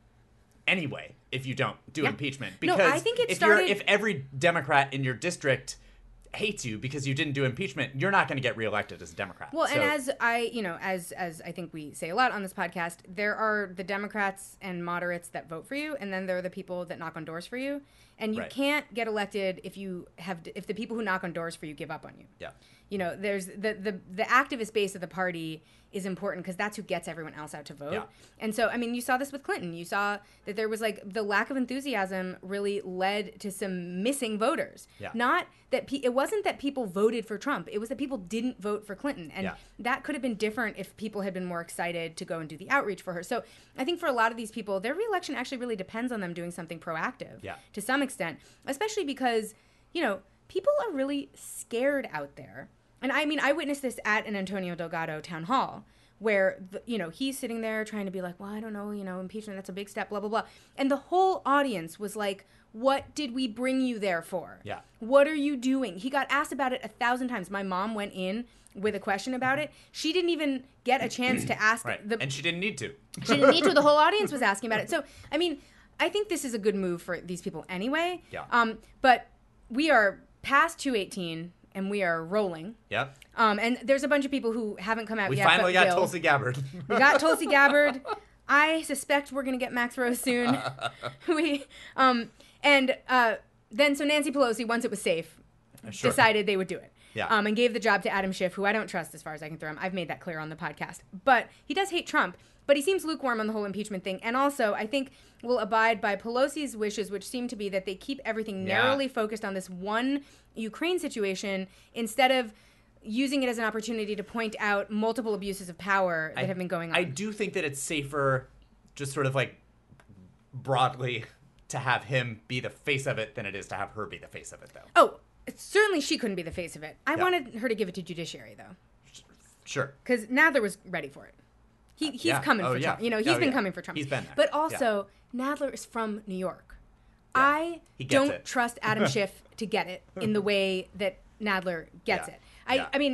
anyway if you don't do yeah. impeachment, because no, I think it if started... you're if every Democrat in your district hates you because you didn't do impeachment, you're not going to get reelected as a Democrat. Well, so, and as I, you know, as as I think we say a lot on this podcast, there are the Democrats and moderates that vote for you, and then there are the people that knock on doors for you, and you right. can't get elected if you have if the people who knock on doors for you give up on you. Yeah. You know, there's the the the activist base of the party is important because that's who gets everyone else out to vote. Yeah. And so, I mean, you saw this with Clinton. You saw that there was like the lack of enthusiasm really led to some missing voters. Yeah. Not that pe- it wasn't that people voted for Trump. It was that people didn't vote for Clinton. And yeah. that could have been different if people had been more excited to go and do the outreach for her. So I think for a lot of these people, their reelection actually really depends on them doing something proactive yeah. to some extent, especially because, you know, people are really scared out there. And I mean, I witnessed this at an Antonio Delgado town hall where, the, you know, he's sitting there trying to be like, well, I don't know, you know, impeachment, that's a big step, blah, blah, blah. And the whole audience was like, what did we bring you there for? Yeah. What are you doing? He got asked about it a thousand times. My mom went in with a question about it. She didn't even get a chance to ask. Right. The, and she didn't need to. She didn't need to. The whole audience was asking about it. So, I mean, I think this is a good move for these people anyway. Yeah. Um, but we are past two eighteen. And we are rolling. Yep. Um, and there's a bunch of people who haven't come out we yet. We finally got Gil. Tulsi Gabbard. We got Tulsi Gabbard. I suspect we're going to get Max Rose soon. we, um, and uh, then, so Nancy Pelosi, once it was safe, sure. decided they would do it. Yeah. Um, and gave the job to Adam Schiff, who I don't trust as far as I can throw him. I've made that clear on the podcast. But he does hate Trump. But he seems lukewarm on the whole impeachment thing. And also, I think will abide by Pelosi's wishes, which seem to be that they keep everything yeah. narrowly focused on this one Ukraine situation instead of using it as an opportunity to point out multiple abuses of power that I, have been going on. I do think that it's safer, just sort of like broadly, to have him be the face of it than it is to have her be the face of it, though. Oh, certainly she couldn't be the face of it. I yeah. wanted her to give it to judiciary, though. Sure. Because Nadler was ready for it. He, he's yeah. coming oh, for yeah. Trump. You know, he's oh, been yeah. coming for Trump. He's been there. But also, yeah. Nadler is from New York. Yeah. I don't it. trust Adam Schiff to get it in the way that Nadler gets yeah. it. I, yeah. I mean,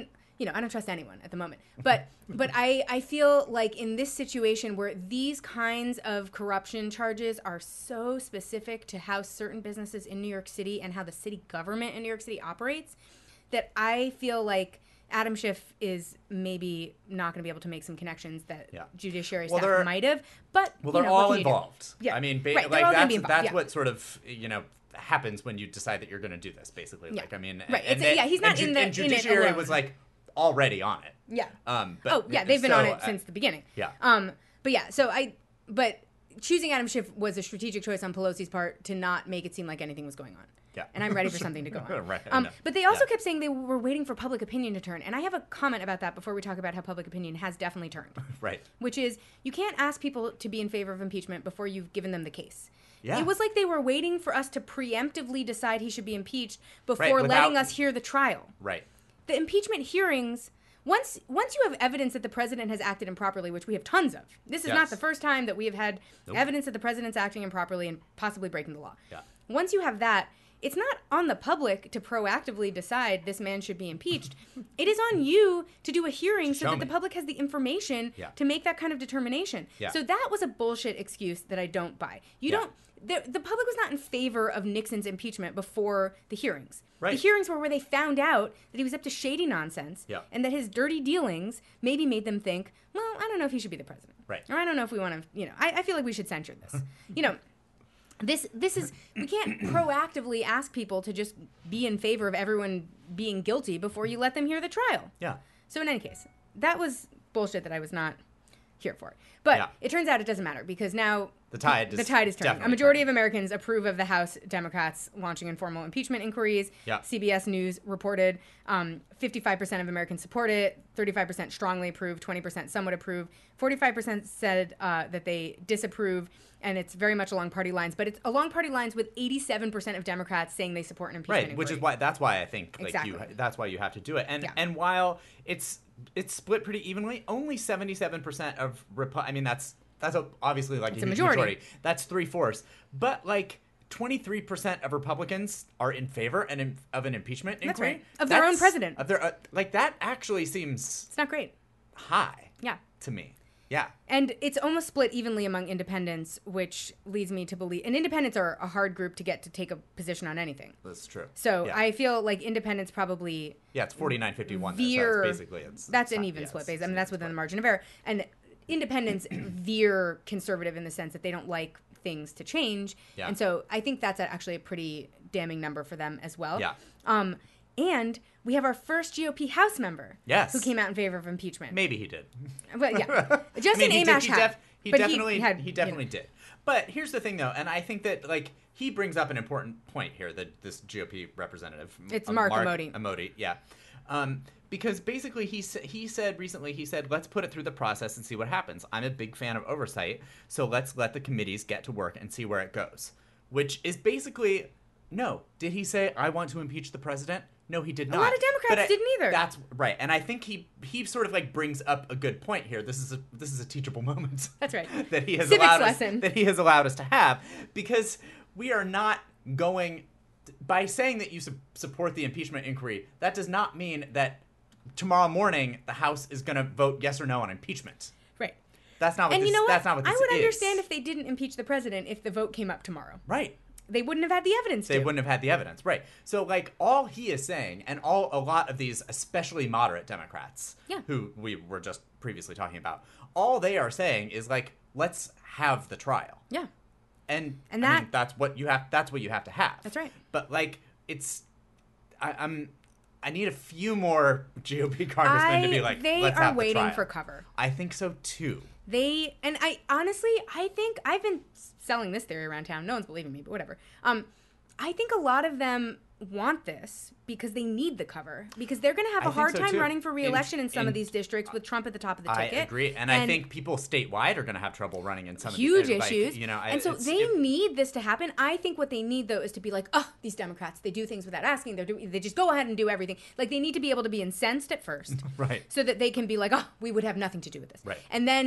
you know, I don't trust anyone at the moment. But but I, I feel like in this situation where these kinds of corruption charges are so specific to how certain businesses in New York City and how the city government in New York City operates, that I feel like Adam Schiff is maybe not going to be able to make some connections that yeah. judiciary well, staff might have. But well, they're know, all involved. Yeah, I mean, ba- right. like that's that's yeah. what sort of you know happens when you decide that you're going to do this. Basically, yeah. like I mean, right. And, it's, and, yeah, he's not and, in the and judiciary in it was like already on it. Yeah. Um. But, oh yeah, they've been so, on it uh, since the beginning. Yeah. Um. But yeah, so I but choosing Adam Schiff was a strategic choice on Pelosi's part to not make it seem like anything was going on. Yeah. And I'm ready for something to go on. right, um, no. but they also yeah. kept saying they were waiting for public opinion to turn. And I have a comment about that before we talk about how public opinion has definitely turned. right. Which is you can't ask people to be in favor of impeachment before you've given them the case. Yeah. It was like they were waiting for us to preemptively decide he should be impeached before right, without, letting us hear the trial. Right. The impeachment hearings... Once once you have evidence that the president has acted improperly, which we have tons of, this is yes. not the first time that we have had nope. evidence that the president's acting improperly and possibly breaking the law. Yeah. Once you have that, it's not on the public to proactively decide this man should be impeached. It is on you to do a hearing so that me. the public has the information yeah. to make that kind of determination. Yeah. So that was a bullshit excuse that I don't buy. You yeah. don't... The, the public was not in favor of Nixon's impeachment before the hearings. Right. The hearings were where they found out that he was up to shady nonsense yeah. and that his dirty dealings maybe made them think, well, I don't know if he should be the president. Right. Or I don't know if we want to, you know, I, I feel like we should censure this. you know, this this is, we can't proactively ask people to just be in favor of everyone being guilty before you let them hear the trial. Yeah. So in any case, that was bullshit that I was not here for. But yeah. it turns out it doesn't matter because now the tide, the tide is turning. A majority turning. of Americans approve of the House Democrats launching informal impeachment inquiries. Yeah. C B S News reported um, fifty-five percent of Americans support it, thirty-five percent strongly approve, twenty percent somewhat approve, forty-five percent said uh, that they disapprove, and it's very much along party lines. But it's along party lines with eighty-seven percent of Democrats saying they support an impeachment right, inquiry. which is why that's why I think like exactly. you that's why you have to do it. And yeah. and while it's it's split pretty evenly, only seventy-seven percent of Repu- I mean that's that's a, obviously like it's a, a huge majority. majority. That's three-fourths. But like twenty-three percent of Republicans are in favor and in, of an impeachment That's inquiry. right. Of their That's, own president. Of their uh, like that actually seems It's not great. high. Yeah. To me. Yeah. And it's almost split evenly among independents, which leads me to believe... And independents are a hard group to get to take a position on anything. That's true. So yeah. I feel like independents probably... Yeah, it's forty-nine fifty-one. Veer, so it's basically... It's, that's it's an not, even yeah, split, it's, base. it's I mean, that's within split. the margin of error. And independents veer conservative in the sense that they don't like things to change. Yeah. And so I think that's actually a pretty damning number for them as well. Yeah. Um, and we have our first G O P House member yes. who came out in favor of impeachment. Maybe he did. But yeah. Justin I mean, he Amash did, he had. def- he but definitely he, had, he definitely you know. did. But here's the thing, though, and I think that like he brings up an important point here. That this G O P representative, it's uh, Mark, Mark Amoti. Amoti, yeah, um, because basically he sa- he said recently he said let's put it through the process and see what happens. I'm a big fan of oversight, so let's let the committees get to work and see where it goes. Which is basically no. Did he say I want to impeach the president? No, he did not. A lot of Democrats But I- didn't either. That's right, and I think he he sort of like brings up a good point here. This is a this is a teachable moment. That's right. that he has Civics allowed lesson. us that he has allowed us to have because we are not going by saying that you su- support the impeachment inquiry. That does not mean that tomorrow morning the House is going to vote yes or no on impeachment. Right. That's not what And this, you know what? that's not what this I would is. understand if they didn't impeach the president if the vote came up tomorrow. Right. They wouldn't have had the evidence They to. wouldn't have had the evidence, right? So, like, all he is saying, and all a lot of these, especially moderate Democrats, Yeah. who we were just previously talking about, all they are saying is like, let's have the trial, Yeah. and And I that- mean, that's what you have. That's what you have to have. That's right. But like, it's, I, I'm, I need a few more G O P congressmen I, to be like, they let's are have the waiting trial. for cover. I think so too. They and I honestly, I think I've been selling this theory around town. No one's believing me, but whatever. Um, I think a lot of them want this because they need the cover because they're going to have I a think hard so, time too. running for re-election in, In- some in- of these districts with Trump at the top of the I ticket. agree, and, I think people statewide are going to have trouble running in some huge of these, like, issues. you know, I, and so it's- they it- need this to happen. I think what they need though is to be like, oh, these Democrats, they do things without asking. They're doing, they just go ahead and do everything. Like they need to be able to be incensed at first, right. so that they can be like, oh, we would have nothing to do with this. Right. And then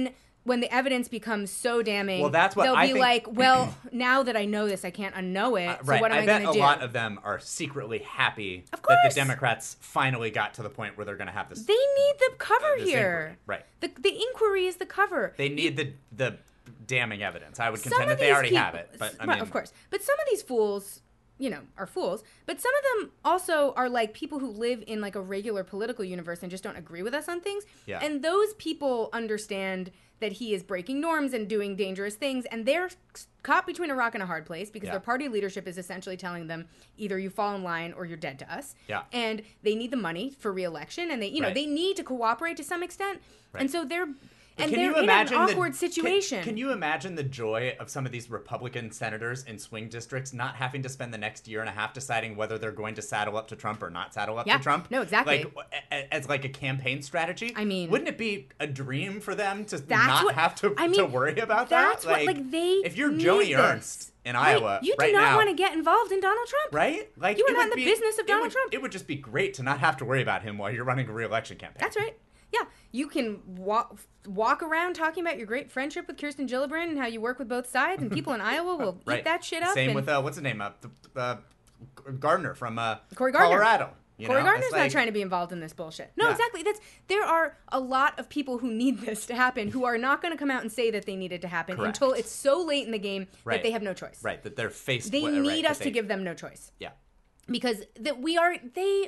when the evidence becomes so damning, well, that's what they'll I be think... like, well, now that I know this, I can't unknow it. Uh, so right. what am I, I bet going to do? a lot of them are secretly happy of course. that the Democrats finally got to the point where they're going to have this. They need the cover uh, here. Inquiry. Right. The the inquiry is the cover. They need you, the the damning evidence. I would some contend that they already people, have it. But I right, mean, of course. But some of these fools, you know, are fools. But some of them also are like people who live in like a regular political universe and just don't agree with us on things. Yeah. And those people understand that he is breaking norms and doing dangerous things, and they're caught between a rock and a hard place because yeah. their party leadership is essentially telling them either you fall in line or you're dead to us. Yeah. And they need the money for re-election, and they, you know, right. they need to cooperate to some extent. Right. And so they're and can they're you in imagine an the, awkward situation. Can, can you imagine the joy of some of these Republican senators in swing districts not having to spend the next year and a half deciding whether they're going to saddle up to Trump or not saddle up yeah. to Trump? No, exactly. Like as like a campaign strategy. I mean, wouldn't it be a dream for them to that's not what, have to I mean, to worry about that's that? What, like, they if you're need Joni this. Ernst in right. Iowa, you do right not now, want to get involved in Donald Trump, right? Like you are it not in the be, business of Donald would, Trump. It would just be great to not have to worry about him while you're running a re-election campaign. That's right. Yeah, you can walk walk around talking about your great friendship with Kirsten Gillibrand and how you work with both sides, and people in Iowa will right. eat that shit up. Same and with uh, what's his name? Uh, uh, Gardner from uh, Cory Gardner. Colorado. You Cory know? Gardner's like, not trying to be involved in this bullshit. No, yeah. exactly. That's there are a lot of people who need this to happen who are not going to come out and say that they need it to happen Correct. until it's so late in the game right. that they have no choice. Right, that they're faced. They w- need right, us they, to give them no choice. Yeah. Because that we are they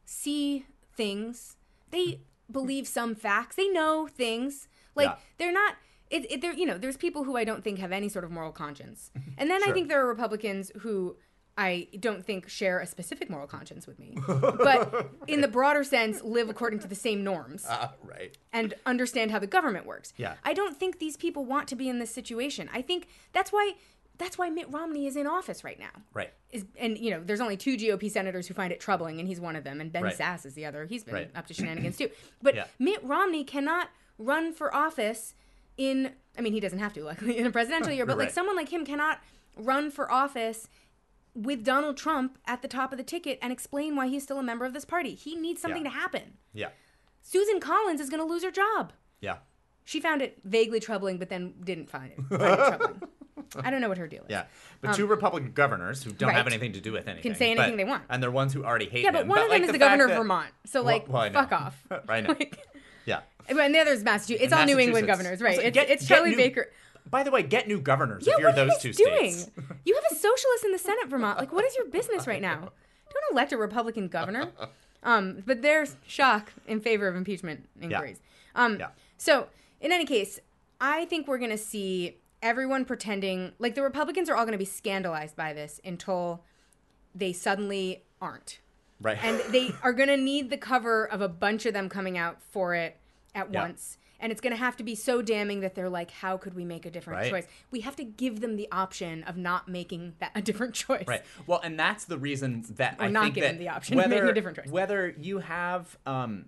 see things. They believe some facts. They know things. Like yeah. they're not it, it they're you know, there's people who I don't think have any sort of moral conscience. And then sure. I think there are Republicans who I don't think share a specific moral conscience with me, but in the broader sense, live according to the same norms. Uh, right. And understand how the government works. Yeah. I don't think these people want to be in this situation. I think that's why that's why Mitt Romney is in office right now. Right. Is and you know, there's only two G O P senators who find it troubling, and he's one of them, and Ben right. Sasse is the other. He's been right. up to shenanigans too. But yeah. Mitt Romney cannot run for office in I mean, he doesn't have to, luckily, in a presidential year, but right. like someone like him cannot run for office with Donald Trump at the top of the ticket and explain why he's still a member of this party. He needs something yeah. to happen. Yeah. Susan Collins is going to lose her job. Yeah. She found it vaguely troubling, but then didn't find it, find it troubling. I don't know what her deal is. Yeah. But um, two Republican governors who don't right. have anything to do with anything. Can say anything but, they want. And they're ones who already hate yeah, but him. one but of like them is the, the governor that, of Vermont. So, like, well, well, fuck off. I know. like, yeah. And the other's Massachusetts. It's and all New England Massachusetts. governors, right? Also, it's get, it's get Charlie new, Baker. By the way, get new governors Yeah, if you're what are those you two guys doing? states. You have a socialist in the Senate, Vermont. Like, what is your business right now? Don't elect a Republican governor. Um, but there's shock in favor of impeachment inquiries. Yeah. Um, yeah. So, in any case, I think we're going to see everyone pretending like the Republicans are all going to be scandalized by this until they suddenly aren't. Right. And they are going to need the cover of a bunch of them coming out for it at yeah. once. And it's going to have to be so damning that they're like, how could we make a different right. choice? We have to give them the option of not making that a different choice. Right. Well, and that's the reason that or I not think give that them the option whether, of making a different choice. Whether you have um,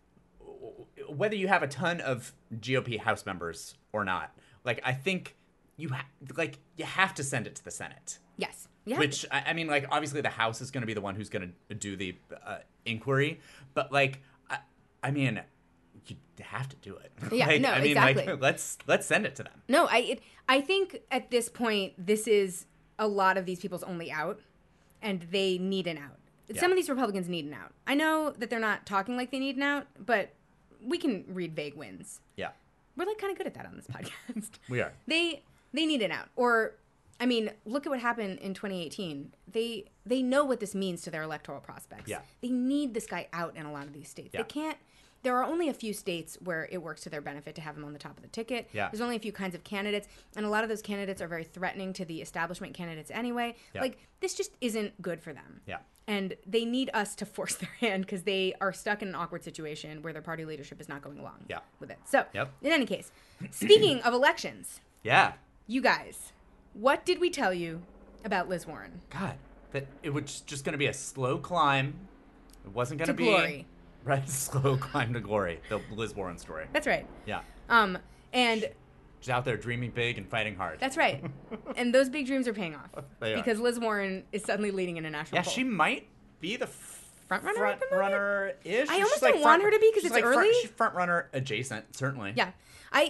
whether you have a ton of G O P House members or not, like I think you ha- like you have to send it to the Senate. Yes. Yeah. Which I, I mean, like obviously the House is going to be the one who's going to do the uh, inquiry, but like I, I mean. You have to do it. Yeah, like, no, I mean, exactly. like, let's let's send it to them. No, I it, I think at this point this is a lot of these people's only out, and they need an out. Yeah. Some of these Republicans need an out. I know that they're not talking like they need an out, but we can read vague wins. Yeah, we're like kind of good at that on this podcast. We are. They they need an out, or I mean, look at what happened in twenty eighteen. They they know what this means to their electoral prospects. Yeah, they need this guy out in a lot of these states. Yeah. They can't. There are only a few states where it works to their benefit to have them on the top of the ticket. Yeah. There's only a few kinds of candidates, and a lot of those candidates are very threatening to the establishment candidates anyway. Yeah. Like, this just isn't good for them. Yeah. And they need us to force their hand because they are stuck in an awkward situation where their party leadership is not going along yeah. with it. So, yep. in any case, speaking of elections. Yeah. You guys, what did we tell you about Liz Warren? God, that it was just going to be a slow climb. It wasn't going to be... glory. Right, slow climb to glory. The Liz Warren story. That's right. Yeah. Um, and she's out there dreaming big and fighting hard. That's right. And those big dreams are paying off. They are. Because Liz Warren is suddenly leading in a national Yeah, poll. she might be the front runner. Front runner ish. I almost don't want her to be because it's like early. Front, she's front runner adjacent, certainly. Yeah, I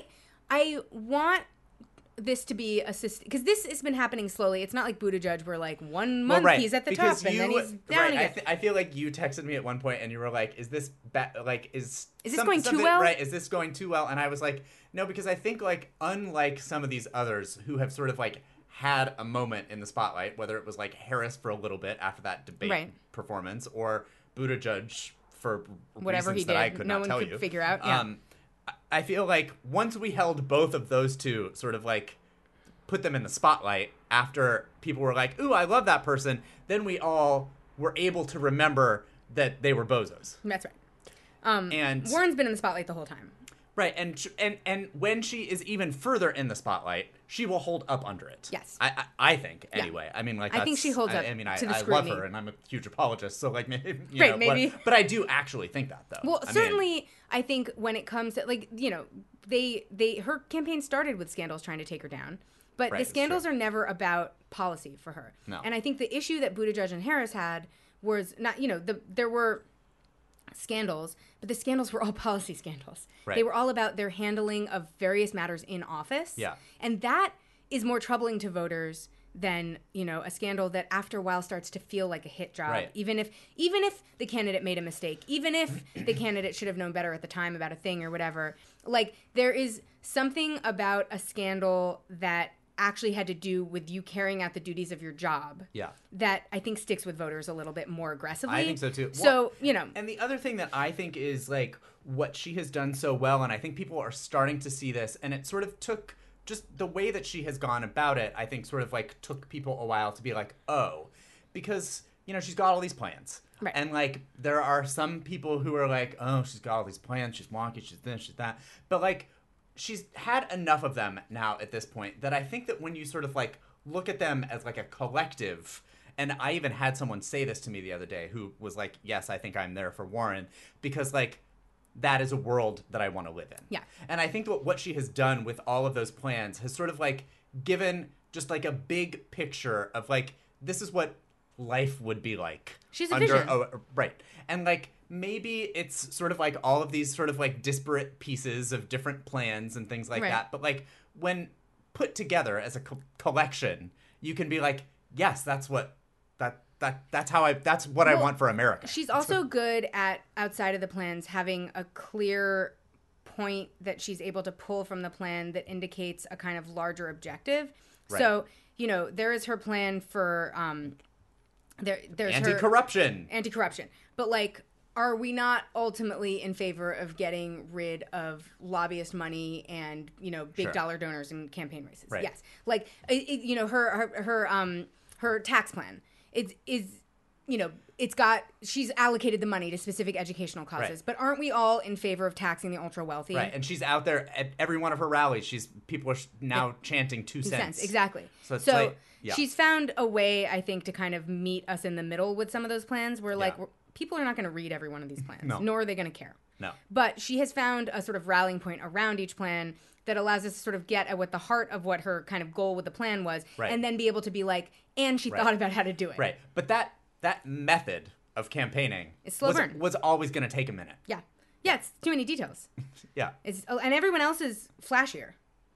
I want this to be a system, because this has been happening slowly. It's not like Buttigieg where like one month well, right. he's at the because top you, and then he's down right. again. I, th- I feel like you texted me at one point and you were like, "Is this ba- like is is this some, going too well? Right? Is this going too well?" And I was like, "No," because I think like unlike some of these others who have sort of like had a moment in the spotlight, whether it was like Harris for a little bit after that debate right. performance or Buttigieg for whatever reasons he that did, I could no not one tell could you. figure out. Yeah. Um, I feel like once we held both of those two, sort of like put them in the spotlight after people were like, "Ooh, I love that person," then we all were able to remember that they were bozos. That's right. Um, and Warren's been in the spotlight the whole time. Right, and and and when she is even further in the spotlight, she will hold up under it. Yes, I I, I think anyway. Yeah. I mean, like I think she holds I, up. I mean, I, to the I scrutiny. love her, and I'm a huge apologist. So like, maybe you right, know, maybe. What, but I do actually think that though. Well, I certainly, mean, I think when it comes to like you know they they her campaign started with scandals trying to take her down, but right, the scandals are never about policy for her. No. And I think the issue that Buttigieg and Harris had was not you know the there were scandals, but the scandals were all policy scandals. Right. They were all about their handling of various matters in office. Yeah. And that is more troubling to voters than, you know, a scandal that after a while starts to feel like a hit job. Right. Even if even if the candidate made a mistake, even if the candidate should have known better at the time about a thing or whatever. Like, there is something about a scandal that actually had to do with you carrying out the duties of your job. Yeah. That I think sticks with voters a little bit more aggressively. I think so too. So, Well, you know. And the other thing that I think is like what she has done so well, and I think people are starting to see this, and it sort of took just the way that she has gone about it, I think sort of like took people a while to be like, oh, because, you know, she's got all these plans. Right. And like there are some people who are like, oh, she's got all these plans, she's wonky, she's this, she's that. But like, she's had enough of them now at this point that I think that when you sort of like look at them as like a collective, and I even had someone say this to me the other day who was like, yes, I think I'm there for Warren, because like that is a world that I want to live in. Yeah. And I think that what she has done with all of those plans has sort of like given just like a big picture of like, this is what life would be like. She's a under, vision. Oh, right. And like, maybe it's sort of like all of these sort of like disparate pieces of different plans and things like right. that. But like when put together as a co- collection, you can be like, yes, that's what that that that's how I that's what well, I want for America. She's also good at outside of the plans having a clear point that she's able to pull from the plan that indicates a kind of larger objective. Right. So, you know, there is her plan for um there there's anti-corruption. Her, anti-corruption. But like, are we not ultimately in favor of getting rid of lobbyist money and, you know, big sure. dollar donors in campaign races? Right. Yes. Like, it, it, you know, her, her, her, um, her tax plan is, is, you know, it's got, she's allocated the money to specific educational causes. Right. But aren't we all in favor of taxing the ultra wealthy? Right. And she's out there at every one of her rallies. She's, people are now yeah. chanting two, two cents. cents. Exactly. So, it's so like, yeah. she's found a way, I think, to kind of meet us in the middle with some of those plans where, like, yeah. we're, people are not going to read every one of these plans, no. nor are they going to care. No. But she has found a sort of rallying point around each plan that allows us to sort of get at what the heart of what her kind of goal with the plan was, right. and then be able to be like, and she right. thought about how to do it. Right. But that that method of campaigning it's slow was, burn. was always going to take a minute. Yeah. Yeah, it's too many details. yeah. It's, and everyone else is flashier.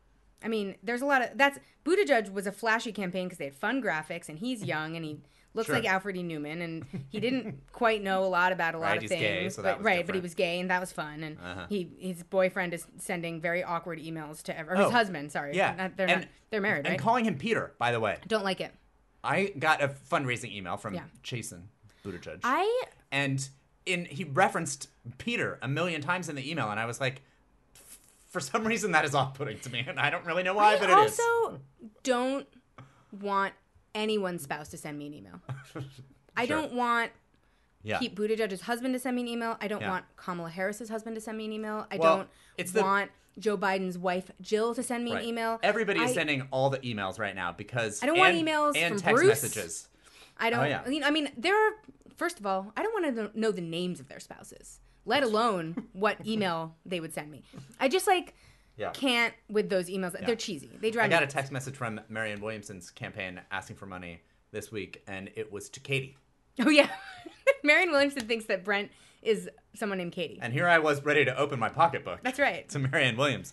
I mean, there's a lot of, that's, Buttigieg was a flashy campaign because they had fun graphics, and he's young, and he looks sure. like Alfred E. Newman, and he didn't quite know a lot about a lot right, of he's things. Gay, so that but, was right, different. but he was gay, and that was fun, and uh-huh. he his boyfriend is sending very awkward emails to, or his oh, husband, sorry. Yeah. Not, they're, and, not, they're married, and right? calling him Peter, by the way. Don't like it. I got a fundraising email from yeah. Chasen Buttigieg. I... And in he referenced Peter a million times in the email, and I was like, for some reason that is off-putting to me, and I don't really know why, I but it is. I also don't want anyone's spouse to send me an email. I Sure. don't want yeah. Pete Buttigieg's husband to send me an email. I don't Yeah. want Kamala Harris's husband to send me an email. I Well, don't it's the- want Joe Biden's wife Jill to send me Right. an email. Everybody is I- sending all the emails right now because I don't want and- emails and from text Bruce. messages. I don't. Oh, yeah. I mean, I mean, there are. First of all, I don't want to know the names of their spouses, let alone what email they would send me. I just like Yeah. can't with those emails. Yeah. They're cheesy. They drive I me got a nuts. text message from Marianne Williamson's campaign asking for money this week, and it was to Katie. Oh yeah, Marianne Williamson thinks that Brent is someone named Katie. And here I was ready to open my pocketbook. That's right. To Marianne Williamson.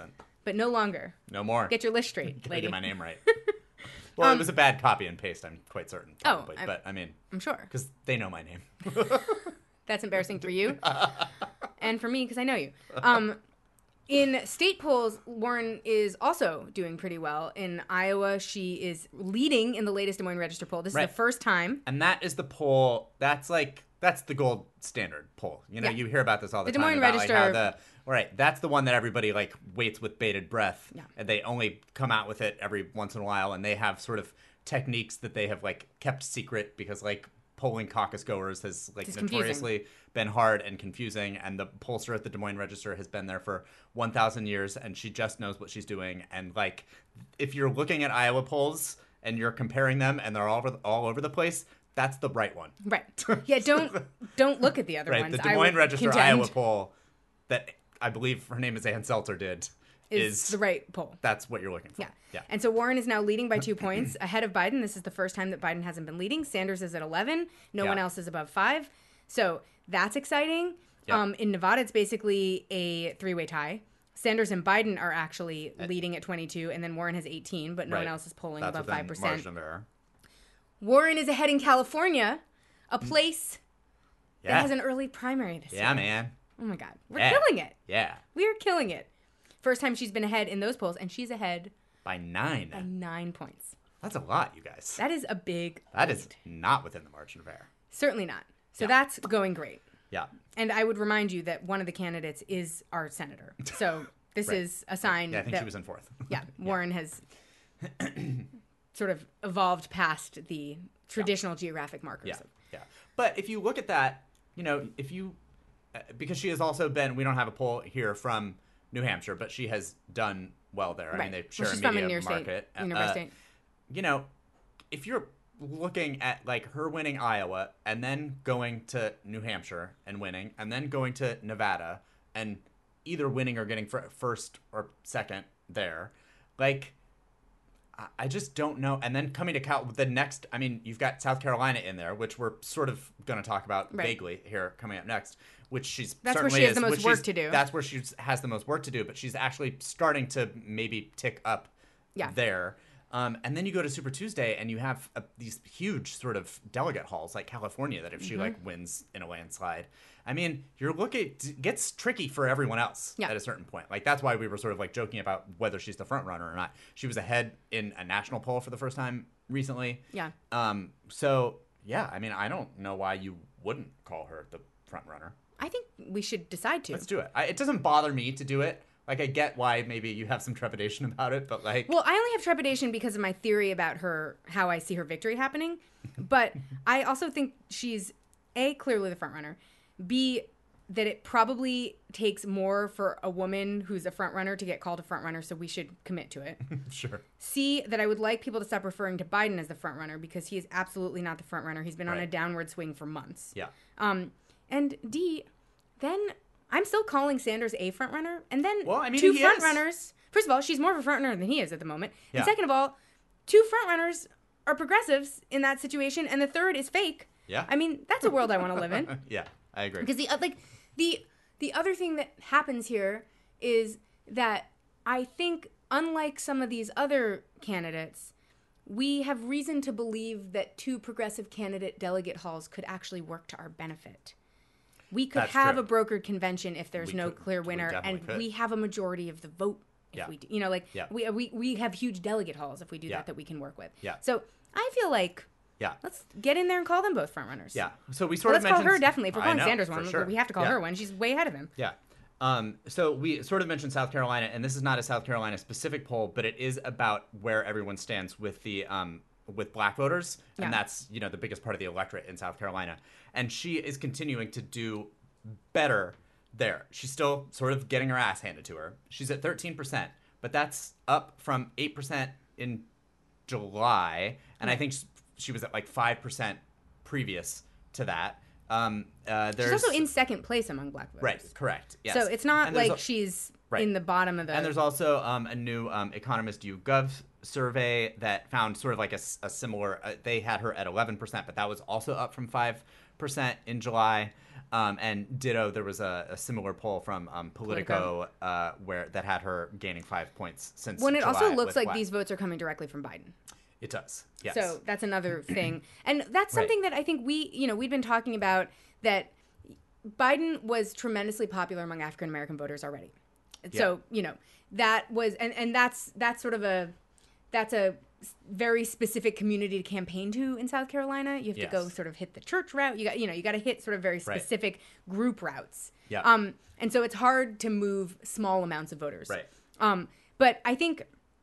but no longer. No more. Get your list straight, lady. Get my name right. Well, um, it was a bad copy and paste, I'm quite certain, probably. Oh, I, but, I mean... I'm sure. Because they know my name. That's embarrassing for you. And for me, because I know you. Um, in state polls, Warren is also doing pretty well. In Iowa, she is leading in the latest Des Moines Register poll. This right. is the first time. And that is the poll, that's like, that's the gold standard poll. You know, yeah. you hear about this all the, the time. The Des Moines about, Register. Like, how the, right, that's the one that everybody, like, waits with bated breath. Yeah. And they only come out with it every once in a while, and they have sort of techniques that they have, like, kept secret because, like, polling caucus goers has like it's notoriously confusing. Been hard and confusing, and the pollster at the Des Moines Register has been there for one thousand years, and she just knows what she's doing. And like, if you're looking at Iowa polls and you're comparing them and they're all over the, all over the place, that's the right one. Right. Yeah. Don't don't look at the other right. ones. The Des Moines Register contend. Iowa poll that I believe her name is Ann Seltzer did. Is, is the right poll. That's what you're looking for. Yeah. yeah. And so Warren is now leading by two points ahead of Biden. This is the first time that Biden hasn't been leading. Sanders is at eleven. No yeah. one else is above five. So that's exciting. Yeah. Um, in Nevada, it's basically a three-way tie. Sanders and Biden are actually at, leading at twenty-two, and then Warren has eighteen, but no right. one else is polling that's above five percent. Margin of error. Warren is ahead in California, a place yeah. that has an early primary this yeah, year. Yeah, man. Oh, my God. We're yeah. killing it. Yeah. We are killing it. First time she's been ahead in those polls, and she's ahead by nine. By nine points. That's a lot, you guys. That is a big That lead. is not within the margin of error. Certainly not. So yeah. that's going great. Yeah. And I would remind you that one of the candidates is our senator. So this right. is a sign yeah, I think that, she was in fourth. yeah, Warren yeah. has sort of evolved past the traditional yeah. geographic markers. Yeah. Of, yeah. But if you look at that, you know, if you, uh, because she has also been, we don't have a poll here from New Hampshire, but she has done well there. I right. mean, they share well, she's a media from a near market. State, nearby uh, state. You know, if you're looking at like her winning Iowa and then going to New Hampshire and winning, and then going to Nevada and either winning or getting fir- first or second there, like, I just don't know. And then coming to Cal, the next, I mean, you've got South Carolina in there, which we're sort of going to talk about right. vaguely here coming up next, which she's that's certainly where she has is, the most work to do. That's where she has the most work to do, but she's actually starting to maybe tick up yeah. there. Um, and then you go to Super Tuesday and you have a, these huge sort of delegate halls like California that if she mm-hmm. like wins in a landslide, I mean, you're looking, it gets tricky for everyone else yeah. at a certain point. Like that's why we were sort of like joking about whether she's the front runner or not. She was ahead in a national poll for the first time recently. Yeah. Um. So yeah, I mean, I don't know why you wouldn't call her the front runner. I think we should decide to. Let's do it. I, it doesn't bother me to do it. Like, I get why maybe you have some trepidation about it, but like... Well, I only have trepidation because of my theory about her, how I see her victory happening. But I also think she's, A, clearly the front runner. B, that it probably takes more for a woman who's a front runner to get called a front runner, so we should commit to it. Sure. C, that I would like people to stop referring to Biden as the front runner because he is absolutely not the front runner. He's been right. on a downward swing for months. Yeah. Um, and D, then... I'm still calling Sanders a front runner, and then well, I mean, two he front is. runners. First of all, she's more of a front runner than he is at the moment. Yeah. And second of all, two front runners are progressives in that situation, and the third is fake. Yeah. I mean, that's a world I want to live in. Yeah, I agree. Because the like the the other thing that happens here is that I think, unlike some of these other candidates, we have reason to believe that two progressive candidate delegate halls could actually work to our benefit. We could That's have true. a brokered convention if there's we no could, clear winner, and could. we have a majority of the vote if yeah. we do. You know, like yeah. we, we we have huge delegate halls if we do yeah. that that we can work with. Yeah. So I feel like yeah. let's get in there and call them both front runners. Yeah. So we sort well, of let's call mentioned... her definitely. If we're calling know, Sanders one, sure. we have to call yeah. her one. She's way ahead of him. Yeah. Um, so we sort of mentioned South Carolina, and this is not a South Carolina specific poll, but it is about where everyone stands with the um, with black voters, and yeah. that's, you know, the biggest part of the electorate in South Carolina. And she is continuing to do better there. She's still sort of getting her ass handed to her. She's at thirteen percent, but that's up from eight percent in July, and I think she was at like five percent previous to that. Um, uh, there's, she's also in second place among black voters. Right, correct. Yes. So it's not like a, she's right. in the bottom of the... And there's also um, a new um, Economist YouGov survey that found sort of like a, a similar... Uh, they had her at eleven percent, but that was also up from five percent in July. Um, and ditto, there was a, a similar poll from um, Politico, Politico. Uh, where that had her gaining five points since When it July also looks like Black. these votes are coming directly from Biden. It does, yes. So that's another thing. And that's something right. that I think we, you know, we've been talking about, that Biden was tremendously popular among African-American voters already. Yeah. So, you know, that was, and, and that's, that's sort of a, that's a very specific community to campaign to in South Carolina. You have yes. to go sort of hit the church route. You got, you know, you got to hit sort of very specific right. group routes. Yeah. Um, and so it's hard to move small amounts of voters. Right. Um, but I think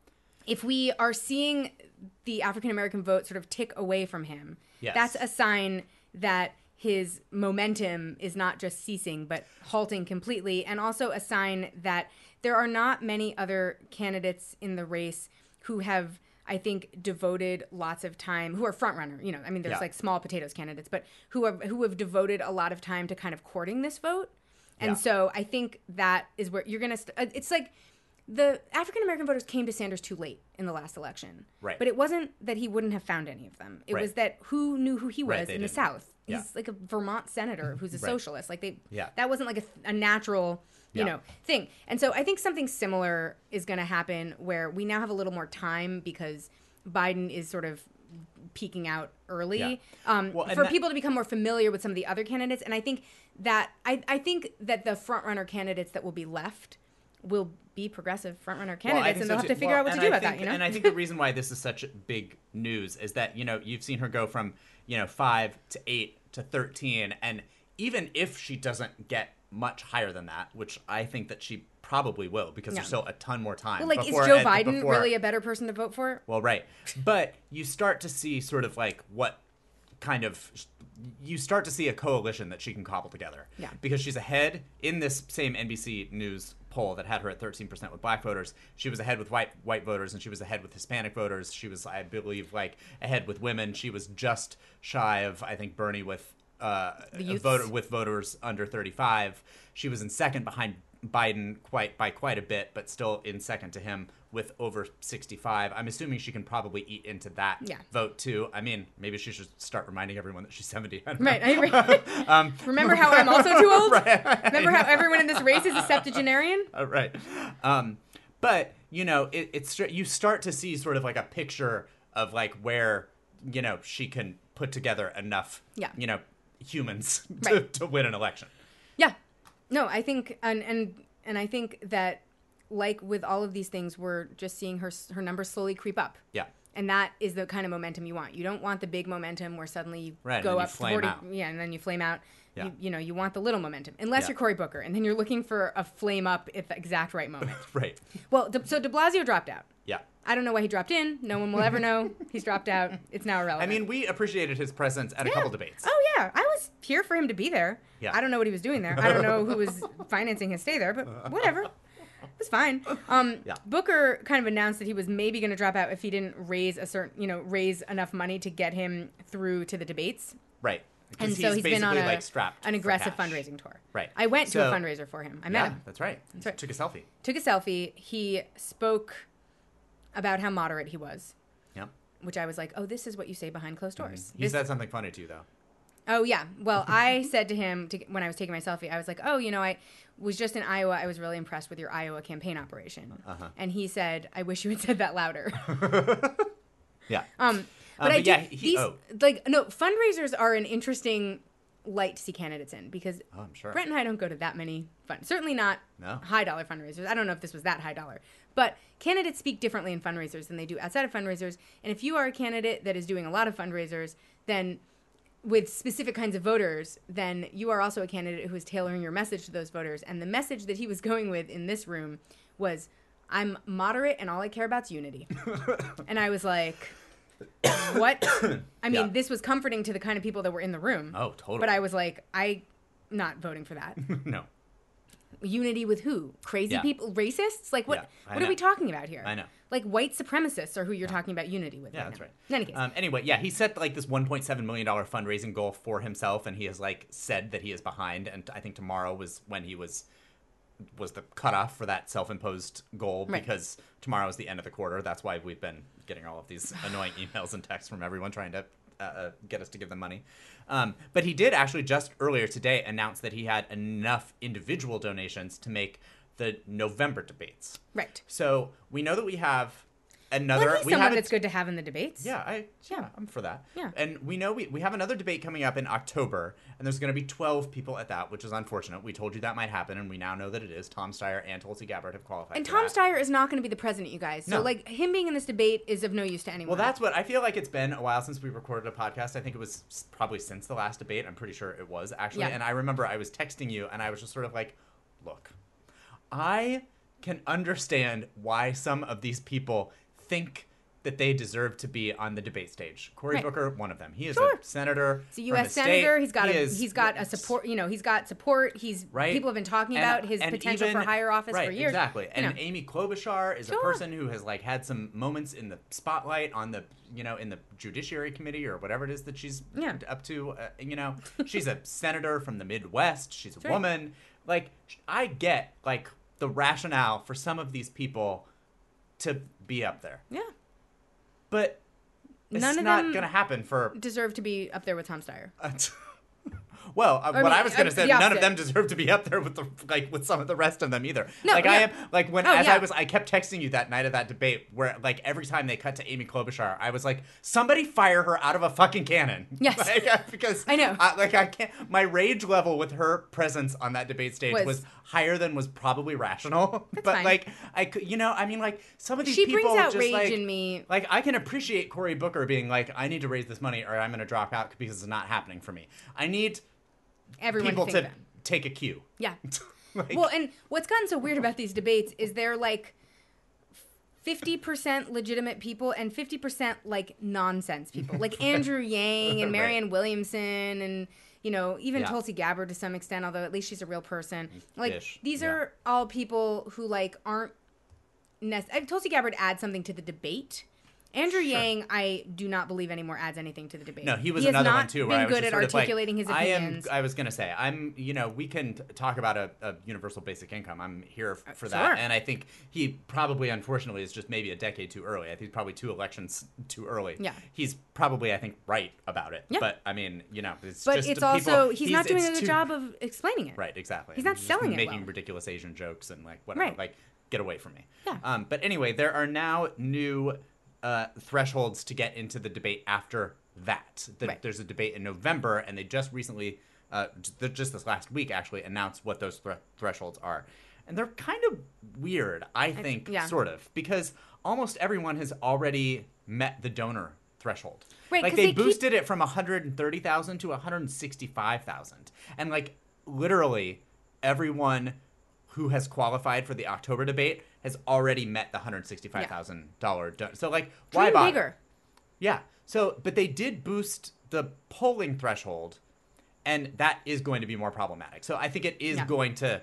if we are seeing the African-American vote sort of tick away from him, yes. that's a sign that his momentum is not just ceasing, but halting completely, and also a sign that there are not many other candidates in the race who have, I think, devoted lots of time, who are front runner. You know, I mean, there's yeah. like small potatoes candidates, but who have who have devoted a lot of time to kind of courting this vote. And yeah. so I think that is where you're gonna. St- it's like the African-American voters came to Sanders too late in the last election. Right. But it wasn't that he wouldn't have found any of them. It right. was that who knew who he was right, in didn't. the South. He's yeah. like a Vermont senator who's a right. socialist. Like they, yeah. that wasn't like a, a natural, you yeah. know, thing. And so I think something similar is going to happen where we now have a little more time because Biden is sort of peaking out early yeah. um, well, for that, people to become more familiar with some of the other candidates. And I think that I, I think that the front runner candidates that will be left will be progressive frontrunner candidates, well, and they'll so have to figure well, out what to do I about think, that, you know? And I think the reason why this is such big news is that, you know, you've seen her go from, you know, five to eight to thirteen, and even if she doesn't get much higher than that, which I think that she probably will, because yeah. there's still a ton more time. Well, like, before, is Joe at, Biden before, really a better person to vote for? Well, right. But you start to see sort of like what kind of... you start to see a coalition that she can cobble together. Yeah. Because she's ahead in this same N B C News poll that had her at thirteen percent with black voters. She was ahead with white white voters, and she was ahead with Hispanic voters. She was, I believe, like ahead with women. She was just shy of, I think, Bernie with uh, a voter with voters under thirty-five. She was in second behind Biden quite by quite a bit, but still in second to him with over sixty-five. I'm assuming she can probably eat into that yeah. vote too. I mean, maybe she should start reminding everyone that she's seventy. I right. I agree. um, Remember how I'm also too old? Right. Remember how everyone in this race is a septuagenarian? Uh, right. Um, but, you know, it, it's you start to see sort of like a picture of like where, you know, she can put together enough, yeah. you know, humans to, right. to win an election. Yeah. No, I think, and and and I think that, like with all of these things, we're just seeing her her numbers slowly creep up. Yeah. And that is the kind of momentum you want. You don't want the big momentum where suddenly you right, go up to forty. Out. Yeah, and then you flame out. Yeah. You, you know, you want the little momentum, unless yeah. you're Cory Booker, and then you're looking for a flame up at the exact right moment. Right. Well, de, so De Blasio dropped out. Yeah. I don't know why he dropped in. No one will ever know. He's dropped out. It's now irrelevant. I mean, we appreciated his presence at yeah. a couple debates. Oh, yeah. I was here for him to be there. Yeah. I don't know what he was doing there. I don't know who was financing his stay there, but whatever. It was fine. Um, yeah. Booker kind of announced that he was maybe going to drop out if he didn't raise a certain, you know, raise enough money to get him through to the debates. Right. And so he's, he's been on a, like strapped an aggressive fundraising tour. Right. I went so, to a fundraiser for him. I met yeah, him. That's right. That's right. Took a selfie. Took a selfie. He spoke about how moderate he was. Yep. Which I was like, oh, this is what you say behind closed doors. Mm-hmm. He this- said something funny to you, though. Oh, yeah. Well, I said to him to, when I was taking my selfie, I was like, oh, you know, I was just in Iowa. I was really impressed with your Iowa campaign operation. Uh-huh. And he said, I wish you had said that louder. yeah. Um, but, um, I but do, yeah, he, these, oh. like, no, fundraisers are an interesting light to see candidates in because oh, I'm sure. Brent and I don't go to that many fun, certainly not no. high dollar fundraisers. I don't know if this was that high dollar, but candidates speak differently in fundraisers than they do outside of fundraisers. And if you are a candidate that is doing a lot of fundraisers, then with specific kinds of voters, then you are also a candidate who is tailoring your message to those voters. And the message that he was going with in this room was, I'm moderate and all I care about is unity. And I was like, what? I mean, yeah. this was comforting to the kind of people that were in the room. Oh, totally. But I was like, I'm not voting for that. No. Unity with who? Crazy yeah. people? Racists? Like, what yeah, What know. are we talking about here? I know. Like, white supremacists are who you're yeah. talking about unity with. Yeah, right that's now. right. In any case. Um, anyway, yeah, he set like this one point seven million dollars fundraising goal for himself, and he has like said that he is behind, and I think tomorrow was when he was was the cutoff for that self-imposed goal right. because tomorrow is the end of the quarter. That's why we've been getting all of these annoying emails and texts from everyone trying to uh, get us to give them money. Um, but he did actually just earlier today announce that he had enough individual donations to make the November debates. Right. So we know that we have another. Well, he's we someone have a, that's good to have in the debates. Yeah, I yeah, I'm for that. Yeah. And we know we, we have another debate coming up in October, and there's going to be twelve people at that, which is unfortunate. We told you that might happen, and we now know that it is. Tom Steyer and Tulsi Gabbard have qualified. And for Tom that. Steyer is not going to be the president, you guys. So, No. like, him being in this debate is of no use to anyone. Well, that's what I feel like. It's been a while since we recorded a podcast. I think it was s- probably since the last debate. I'm pretty sure it was actually. Yeah. And I remember I was texting you, and I was just sort of like, "Look, I can understand why some of these people think that they deserve to be on the debate stage." Cory Right. Booker, one of them. He is Sure. a senator. He's a from U S the state. senator. He's got He a is- he's got a support. You know, he's got support. He's Right. people have been talking And- about his and potential even- for higher office right, for years. Exactly. You And know. Amy Klobuchar is Sure. a person who has like had some moments in the spotlight on the, you know, in the Judiciary Committee or whatever it is that she's Yeah. up to. Uh, you know, she's a senator from the Midwest. She's a That's right. woman. Like, I get like the rationale for some of these people to be up there, Yeah, but it's None of not them- going to happen for. deserve to be up there with Tom Steyer. Well, uh, I what mean, I was going uh, to say, the none of opposite. them deserve to be up there with the like with some of the rest of them either. No, like I yeah. am like when Oh, as yeah. I was I kept texting you that night of that debate where like every time they cut to Amy Klobuchar, I was like, somebody fire her out of a fucking cannon. Yes. like, uh, because I know. I, like I can't. My rage level with her presence on that debate stage was, Was- higher than was probably rational. That's but fine. like I could, you know, I mean, like some of these She people brings out just rage like, in me. Like I can appreciate Cory Booker being like, I need to raise this money or I'm going to drop out because it's not happening for me. I need Everyone people to to think that. take a cue. Yeah. Like, Well, and what's gotten so weird about these debates is they're like fifty percent legitimate people and fifty percent like nonsense people, like Andrew Yang and Right. Marianne Williamson and, you know, even Yeah. Tulsi Gabbard to some extent, although at least she's a real person. Like, Ish, these yeah. are all people who like aren't necessarily. Tulsi Gabbard adds something to the debate. Andrew Sure. Yang, I do not believe anymore adds anything to the debate. No, he was has another not one too. Where been I was good just at sort of like, articulating his I opinions. am. I was gonna say, I'm. You know, we can t- talk about a, a universal basic income. I'm here f- for Sure. that, and I think he probably, unfortunately, is just maybe a decade too early. I think he's probably two elections too early. Yeah. he's probably, I think, right about it. Yeah. But I mean, you know, it's But just it's the also people, he's, not doing a it's good too- job of explaining it. Right, exactly. He's not just selling it making well. ridiculous Asian jokes and like whatever. Right. Like, get away from me. Yeah. Um, but anyway, there are now new uh, thresholds to get into the debate after that. The, Right. There's a debate in November, and they just recently, uh, j- just this last week actually, announced what those thre- thresholds are. And they're kind of weird, I think, yeah. sort of, because almost everyone has already met the donor threshold. Right, like 'cause they, they keep- boosted it from one hundred thirty thousand to one hundred sixty-five thousand. And like literally everyone who has qualified for the October debate has already met the one hundred sixty-five thousand dollars don- So like why Dream bother? bigger. Yeah. So but they did boost the polling threshold, and that is going to be more problematic. So I think it is Yeah. going to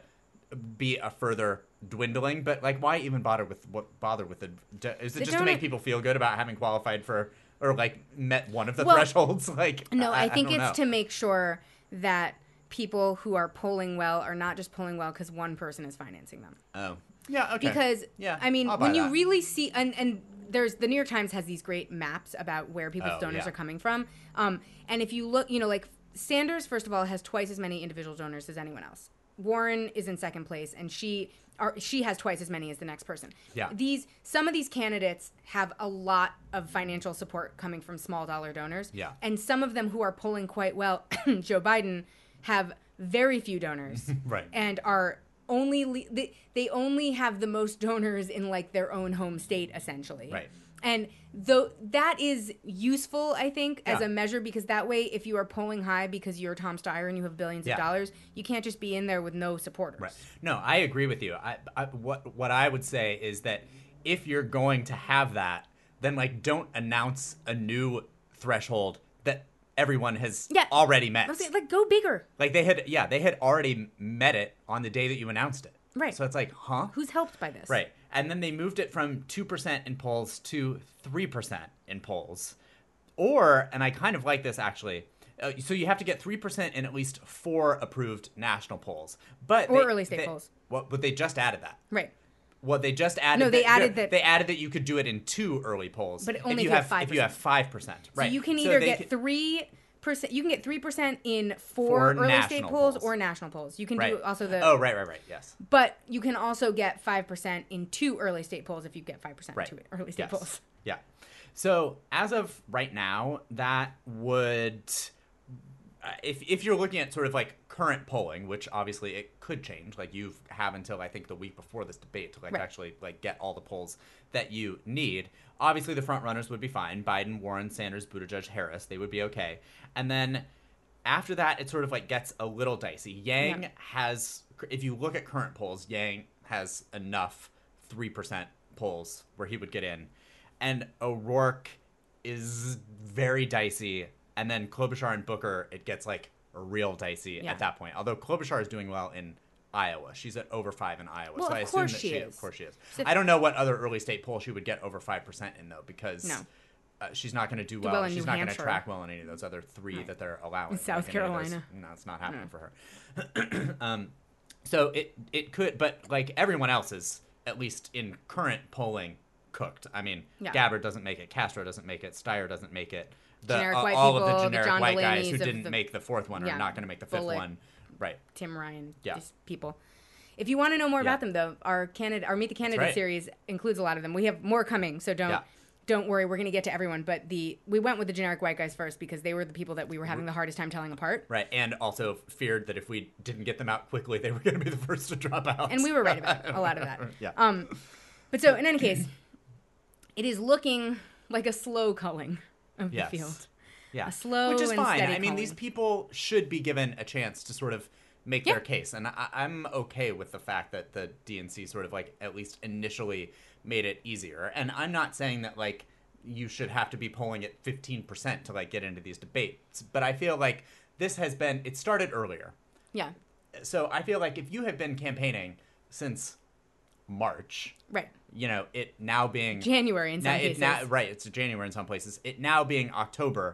be a further dwindling, but like why even bother with what bother with the is it The just to make donor- people feel good about having qualified for or like met one of the Well, thresholds? Like No, I, think don't it's know. to make sure that people who are polling well are not just polling well because one person is financing them. Oh. Yeah, okay. Because yeah, I mean, I'll buy when you that. really see and and there's the New York Times has these great maps about where people's Oh, donors yeah. are coming from. Um, and if you look, you know, like Sanders, first of all, has twice as many individual donors as anyone else. Warren is in second place, and she are, she has twice as many as the next person. Yeah. These some of these candidates have a lot of financial support coming from small dollar donors. Yeah. And some of them who are polling quite well, Joe Biden, have very few donors. Right. And are only le- they, they only have the most donors in like their own home state essentially. Right. And though that is useful, I think, as Yeah. a measure, because that way, if you are polling high because you're Tom Steyer and you have billions Yeah. of dollars, you can't just be in there with no supporters. Right. No, I agree with you. I, I what what I would say is that if you're going to have that, then like don't announce a new threshold that everyone has Yeah. already met. I'm saying, like, go bigger. Like they had, yeah, they had already met it on the day that you announced it. Right. So it's like, huh? Who's helped by this? Right. And then they moved it from two percent in polls to three percent in polls. Or, and I kind of like this actually, uh, so you have to get three percent in at least four approved national polls. But Or they- early state they- polls. Well, but they just added that. Right. Well, they just added. No, they that, added that. They added that you could do it in two early polls, but only if you have have five. If you have five percent, right? So you can either so get can, three percent. You can get three percent in four, four early state polls, polls or national polls. You can right. do also the. Oh, right, right, right. Yes. But you can also get five percent in two early state polls if you get five percent right. in two early state yes. polls. Yeah. So as of right now, that would. If if you're looking at sort of like current polling, which obviously it could change, like you have until I think the week before this debate to like right. actually like get all the polls that you need. Obviously, the front runners would be fine: Biden, Warren, Sanders, Buttigieg, Harris. They would be okay. And then after that, it sort of like gets a little dicey. Yang yeah. has, if you look at current polls, Yang has enough three percent polls where he would get in, and O'Rourke is very dicey. And then Klobuchar and Booker, it gets like real dicey yeah. at that point. Although Klobuchar is doing well in Iowa. She's at over five in Iowa. Well, so I of assume course that she she is. Of course she is. So I don't know what other early state poll she would get over five percent in, though, because no. uh, she's not going to do Do well. well in she's New not going to Hampshire. track well in any of those other three right. that they're allowing. In South like Carolina. Those, no, it's not happening no. for her. um, so it, it could, but like everyone else is, at least in current polling, cooked. I mean, yeah. Gabbard doesn't make it. Castro doesn't make it. Steyer doesn't make it. The, generic uh, white all people, of the generic the John white Delaney's guys who didn't the, make the fourth one yeah, are not going to make the fifth Bullock, one. Right. Tim Ryan. Yeah. These people. If you want to know more yeah. about them, though, our candidate, our Meet the Candidate right. series includes a lot of them. We have more coming, so don't yeah. don't worry. We're going to get to everyone. But the we went with the generic white guys first because they were the people that we were having the hardest time telling apart. Right, and also feared that if we didn't get them out quickly, they were going to be the first to drop out. And we were right about a lot of that. yeah. Um, but so in any case, it is looking like a slow culling of yes. the field. Yeah, a slow which is and fine. steady I mean, culling. these people should be given a chance to sort of make yeah. their case, and I, I'm okay with the fact that the D N C sort of like at least initially made it easier. And I'm not saying that like you should have to be polling at fifteen percent to like get into these debates, but I feel like this has been it started earlier. Yeah. So I feel like if you have been campaigning since March, right? You know, it now being January in some now, cases, it now, right? It's January in some places. It now being October,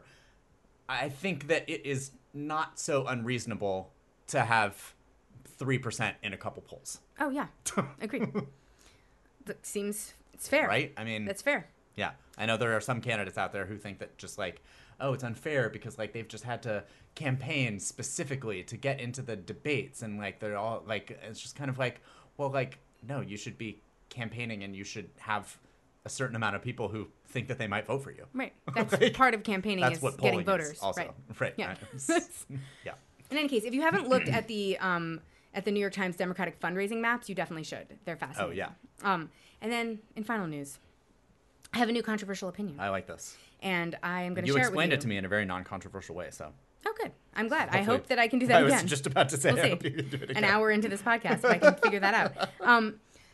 I think that it is not so unreasonable to have three percent in a couple polls. Oh yeah, agreed. That seems it's fair, right? I mean, that's fair. Yeah, I know there are some candidates out there who think that just like, oh, it's unfair because like they've just had to campaign specifically to get into the debates, and like they're all like, it's just kind of like, well, like no, you should be campaigning and you should have a certain amount of people who think that they might vote for you. Right. That's like, part of campaigning that's is what getting polling voters. Is also. Right. Right. Yeah. yeah. In any case, if you haven't looked at the um, at the New York Times Democratic fundraising maps, you definitely should. They're fascinating. Oh yeah. Um, and then in final news, I have a new controversial opinion. I like this. And I am going to you share it with you. You explained it to me in a very non-controversial way, so. Oh, good. I'm glad. Hopefully. I hope that I can do that I again. I was just about to say, we'll I see. hope you can do it again. An hour into this podcast, if I can figure that out. Um,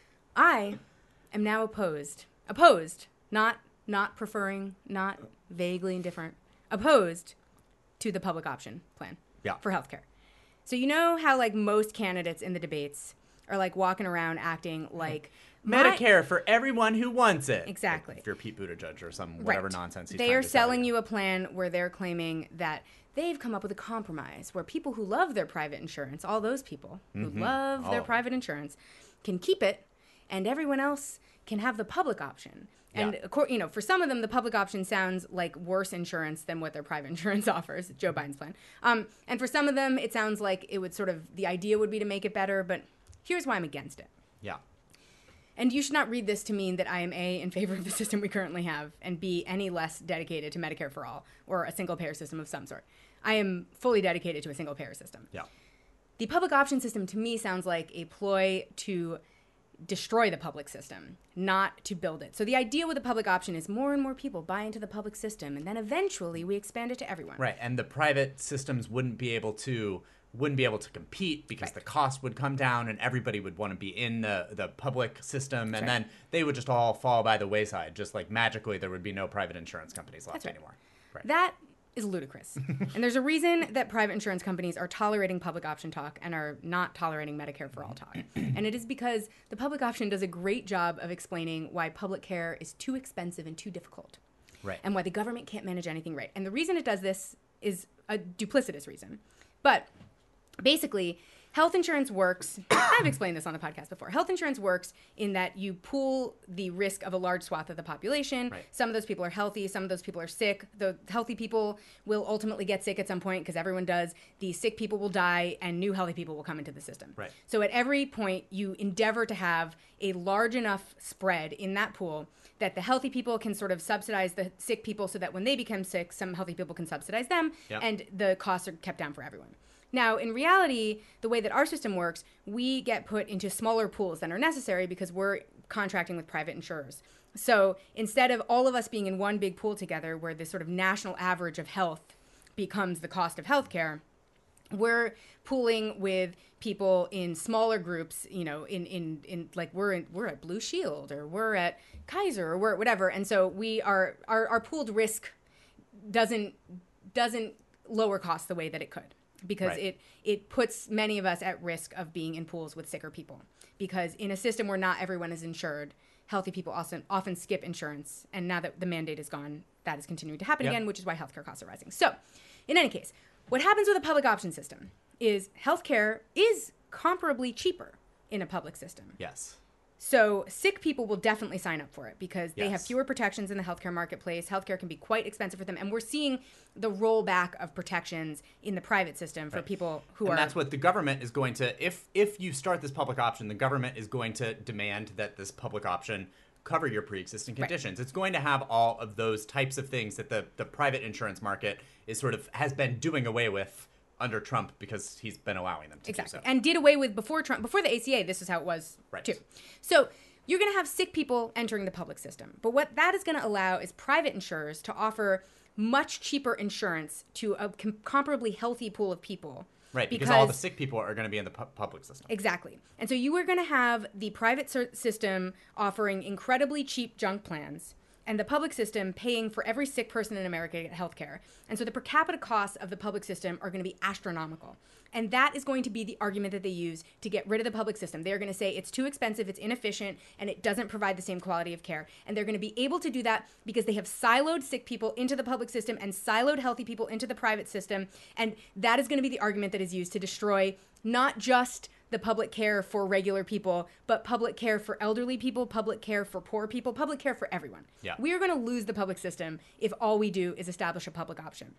I am now opposed. Opposed. Not not preferring, not vaguely indifferent. Opposed to the public option plan yeah. for healthcare. So you know how like most candidates in the debates are like walking around acting like Medicare my, for everyone who wants it. Exactly. Like if you're Pete Buttigieg or some whatever right. nonsense he's They trying are to selling sell you a plan where they're claiming that they've come up with a compromise where people who love their private insurance, all those people who mm-hmm. love all their private insurance, can keep it, and everyone else can have the public option. And, yeah. you know, for some of them, the public option sounds like worse insurance than what their private insurance offers, Joe Biden's plan. Um, and for some of them, it sounds like it would sort of, the idea would be to make it better, but here's why I'm against it. Yeah. And you should not read this to mean that I am A, in favor of the system we currently have, and B, any less dedicated to Medicare for all or a single-payer system of some sort. I am fully dedicated to a single-payer system. Yeah. The public option system to me sounds like a ploy to destroy the public system, not to build it. So the idea with the public option is more and more people buy into the public system, and then eventually we expand it to everyone. Right, and the private systems wouldn't be able to wouldn't be able to compete because right. the cost would come down and everybody would want to be in the, the public system. That's and right. then they would just all fall by the wayside. Just like magically there would be no private insurance companies left right. anymore. Right. That is ludicrous. And there's a reason that private insurance companies are tolerating public option talk and are not tolerating Medicare for all talk. And it is because the public option does a great job of explaining why public care is too expensive and too difficult. Right. And why the government can't manage anything right. And the reason it does this is a duplicitous reason. But basically, health insurance works. I've explained this on the podcast before. Health insurance works in that you pool the risk of a large swath of the population. Right. Some of those people are healthy. Some of those people are sick. The healthy people will ultimately get sick at some point because everyone does. The sick people will die and new healthy people will come into the system. Right. So at every point, you endeavor to have a large enough spread in that pool that the healthy people can sort of subsidize the sick people so that when they become sick, some healthy people can subsidize them, yep. and the costs are kept down for everyone. Now, in reality, the way that our system works, we get put into smaller pools than are necessary because we're contracting with private insurers. So instead of all of us being in one big pool together where this sort of national average of health becomes the cost of healthcare, we're pooling with people in smaller groups, you know, in, in, in like we're in, we're at Blue Shield or we're at Kaiser or we're at whatever. And so we are, our, our pooled risk doesn't, doesn't lower costs the way that it could. Because right. it, it puts many of us at risk of being in pools with sicker people. Because in a system where not everyone is insured, healthy people often, often skip insurance. And now that the mandate is gone, that is continuing to happen yep. again, which is why healthcare costs are rising. So, in any case, what happens with a public option system is healthcare is comparably cheaper in a public system. Yes. So sick people will definitely sign up for it because they yes. have fewer protections in the healthcare marketplace. Healthcare can be quite expensive for them. And we're seeing the rollback of protections in the private system for right. people who and are... And that's what the government is going to... If if you start this public option, the government is going to demand that this public option cover your pre-existing conditions. Right. It's going to have all of those types of things that the, the private insurance market is sort of has been doing away with under Trump because he's been allowing them to exactly. do so. And did away with before Trump, before the A C A, this is how it was right. too. So you're going to have sick people entering the public system. But what that is going to allow is private insurers to offer much cheaper insurance to a com- comparably healthy pool of people. Right, because, because all the sick people are going to be in the pu- public system. Exactly. And so you are going to have the private ser- system offering incredibly cheap junk plans and the public system paying for every sick person in America to get health care. And so the per capita costs of the public system are going to be astronomical. And that is going to be the argument that they use to get rid of the public system. They're going to say it's too expensive, it's inefficient, and it doesn't provide the same quality of care. And they're going to be able to do that because they have siloed sick people into the public system and siloed healthy people into the private system. And that is going to be the argument that is used to destroy not just the public care for regular people, but public care for elderly people, public care for poor people, public care for everyone. Yeah. We are going to lose the public system if all we do is establish a public option.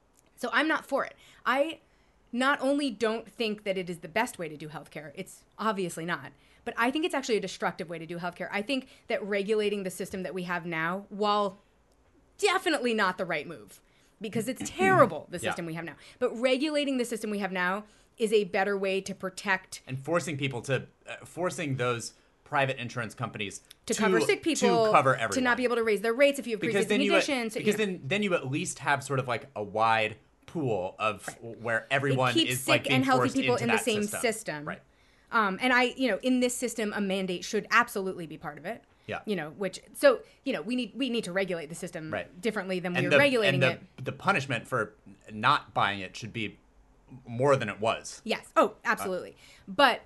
So I'm not for it. I not only don't think that it is the best way to do healthcare, it's obviously not, but I think it's actually a destructive way to do healthcare. I think that regulating the system that we have now, while definitely not the right move, because it's terrible, the system yeah. we have now, but regulating the system we have now is a better way to protect and forcing people to uh, forcing those private insurance companies to, to cover sick people, to cover everyone, to not be able to raise their rates if you have pre-existing conditions. At, because you know, then then you at least have sort of like a wide pool of right. where everyone it keeps is sick like being and healthy forced people into in the that same system. system. Right. Um, and I, you know, in this system, a mandate should absolutely be part of it. Yeah. You know, which so you know we need we need to regulate the system right. differently than and we're the, regulating and the, it. The punishment for not buying it should be more than it was. Yes. Oh, absolutely. Uh, but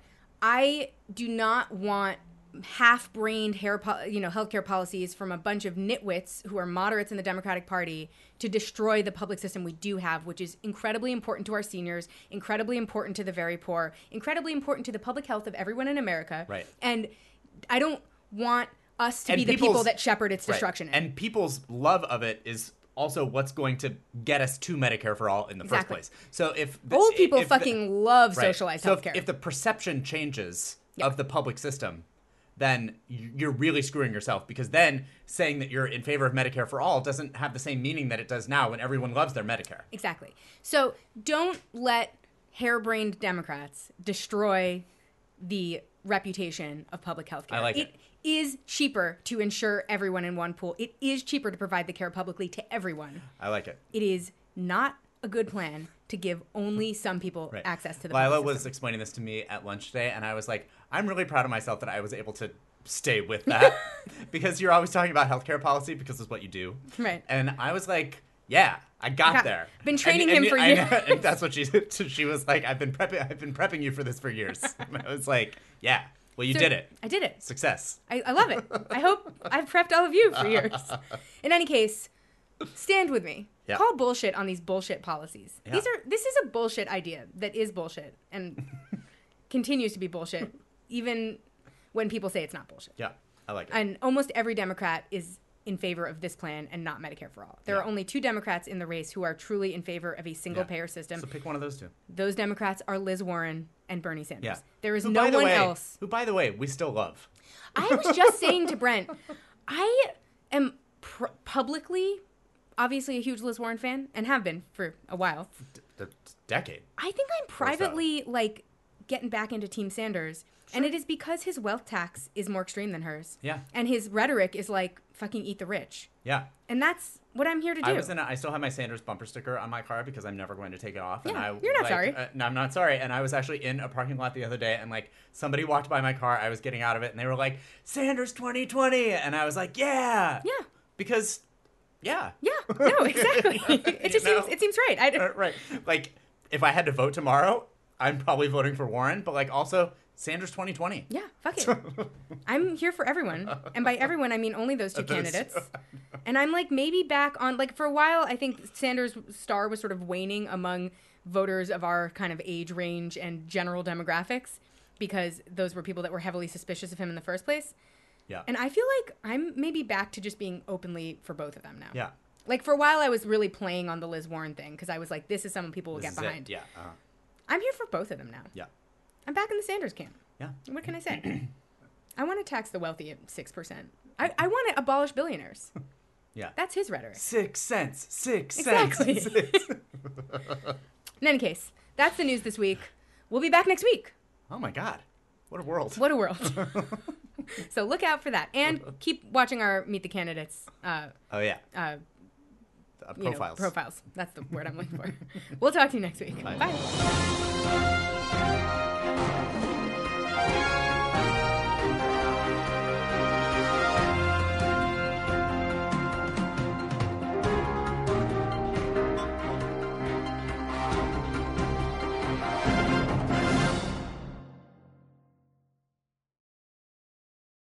I do not want half-brained hair, po- you know, healthcare policies from a bunch of nitwits who are moderates in the Democratic Party to destroy the public system we do have, which is incredibly important to our seniors, incredibly important to the very poor, incredibly important to the public health of everyone in America. Right. And I don't want us to and be the people that shepherd its right. destruction. And people's love of it is also what's going to get us to Medicare for all in the exactly. first place. So if the, old people if fucking the, love right. socialized so healthcare. If, if the perception changes yep. of the public system, then you're really screwing yourself, because then saying that you're in favor of Medicare for all doesn't have the same meaning that it does now when everyone loves their Medicare. Exactly. So don't let harebrained Democrats destroy the reputation of public health care. I like it. It is cheaper to insure everyone in one pool. It is cheaper to provide the care publicly to everyone. I like it. It is not a good plan to give only some people right. access to the Lila public was system. explaining this to me at lunch today, and I was like, I'm really proud of myself that I was able to stay with that because you're always talking about healthcare policy because it's what you do. Right. And I was like, yeah, I got, got there. Been training and, him and, for I, years. And that's what she said. She was like, I've been prepping I've been prepping you for this for years. And I was like, yeah, well, you so did it. I did it. Success. I, I love it. I hope I've prepped all of you for years. In any case, stand with me. Yep. Call bullshit on these bullshit policies. Yeah. These are this is a bullshit idea that is bullshit. And continues to be bullshit, even when people say it's not bullshit. Yeah, I like it. And almost every Democrat is in favor of this plan and not Medicare for all. There yeah. are only two Democrats in the race who are truly in favor of a single-payer yeah. system. So pick one of those two. Those Democrats are Liz Warren and Bernie Sanders. Yeah. There is who, no one way, else. Who, by the way, we still love. I was just saying to Brent, I am pr- publicly, obviously, a huge Liz Warren fan and have been for a while. D- decade. I think I'm privately, like, getting back into Team Sanders. Sure. And it is because his wealth tax is more extreme than hers. Yeah. And his rhetoric is like, fucking eat the rich. Yeah. And that's what I'm here to do. I was in a, I still have my Sanders bumper sticker on my car because I'm never going to take it off. Yeah, and I, you're not like, sorry. Uh, no, I'm not sorry. And I was actually in a parking lot the other day, and like somebody walked by my car. I was getting out of it, and they were like, "Sanders twenty twenty," and I was like, "Yeah, yeah," because, yeah, yeah, no, exactly. It just seems it seems right. I, uh, right. Like if I had to vote tomorrow, I'm probably voting for Warren, but like also Sanders twenty twenty. Yeah, fuck it. I'm here for everyone. And by everyone, I mean only those two candidates. And I'm like maybe back on, like for a while, I think Sanders' star was sort of waning among voters of our kind of age range and general demographics because those were people that were heavily suspicious of him in the first place. Yeah. And I feel like I'm maybe back to just being openly for both of them now. Yeah. Like for a while, I was really playing on the Liz Warren thing because I was like, this is someone people will This get is behind. It. Yeah. Uh-huh. I'm here for both of them now. Yeah. I'm back in the Sanders camp. Yeah. What can I say? I want to tax the wealthy at six percent. I, I want to abolish billionaires. Yeah. That's his rhetoric. Six cents. Six exactly. cents. Six. In any case, that's the news this week. We'll be back next week. Oh my God. What a world. What a world. So look out for that. And keep watching our Meet the Candidates. Uh, oh, yeah. Uh, uh, profiles. You know, profiles. That's the word I'm looking for. We'll talk to you next week. Bye. Bye.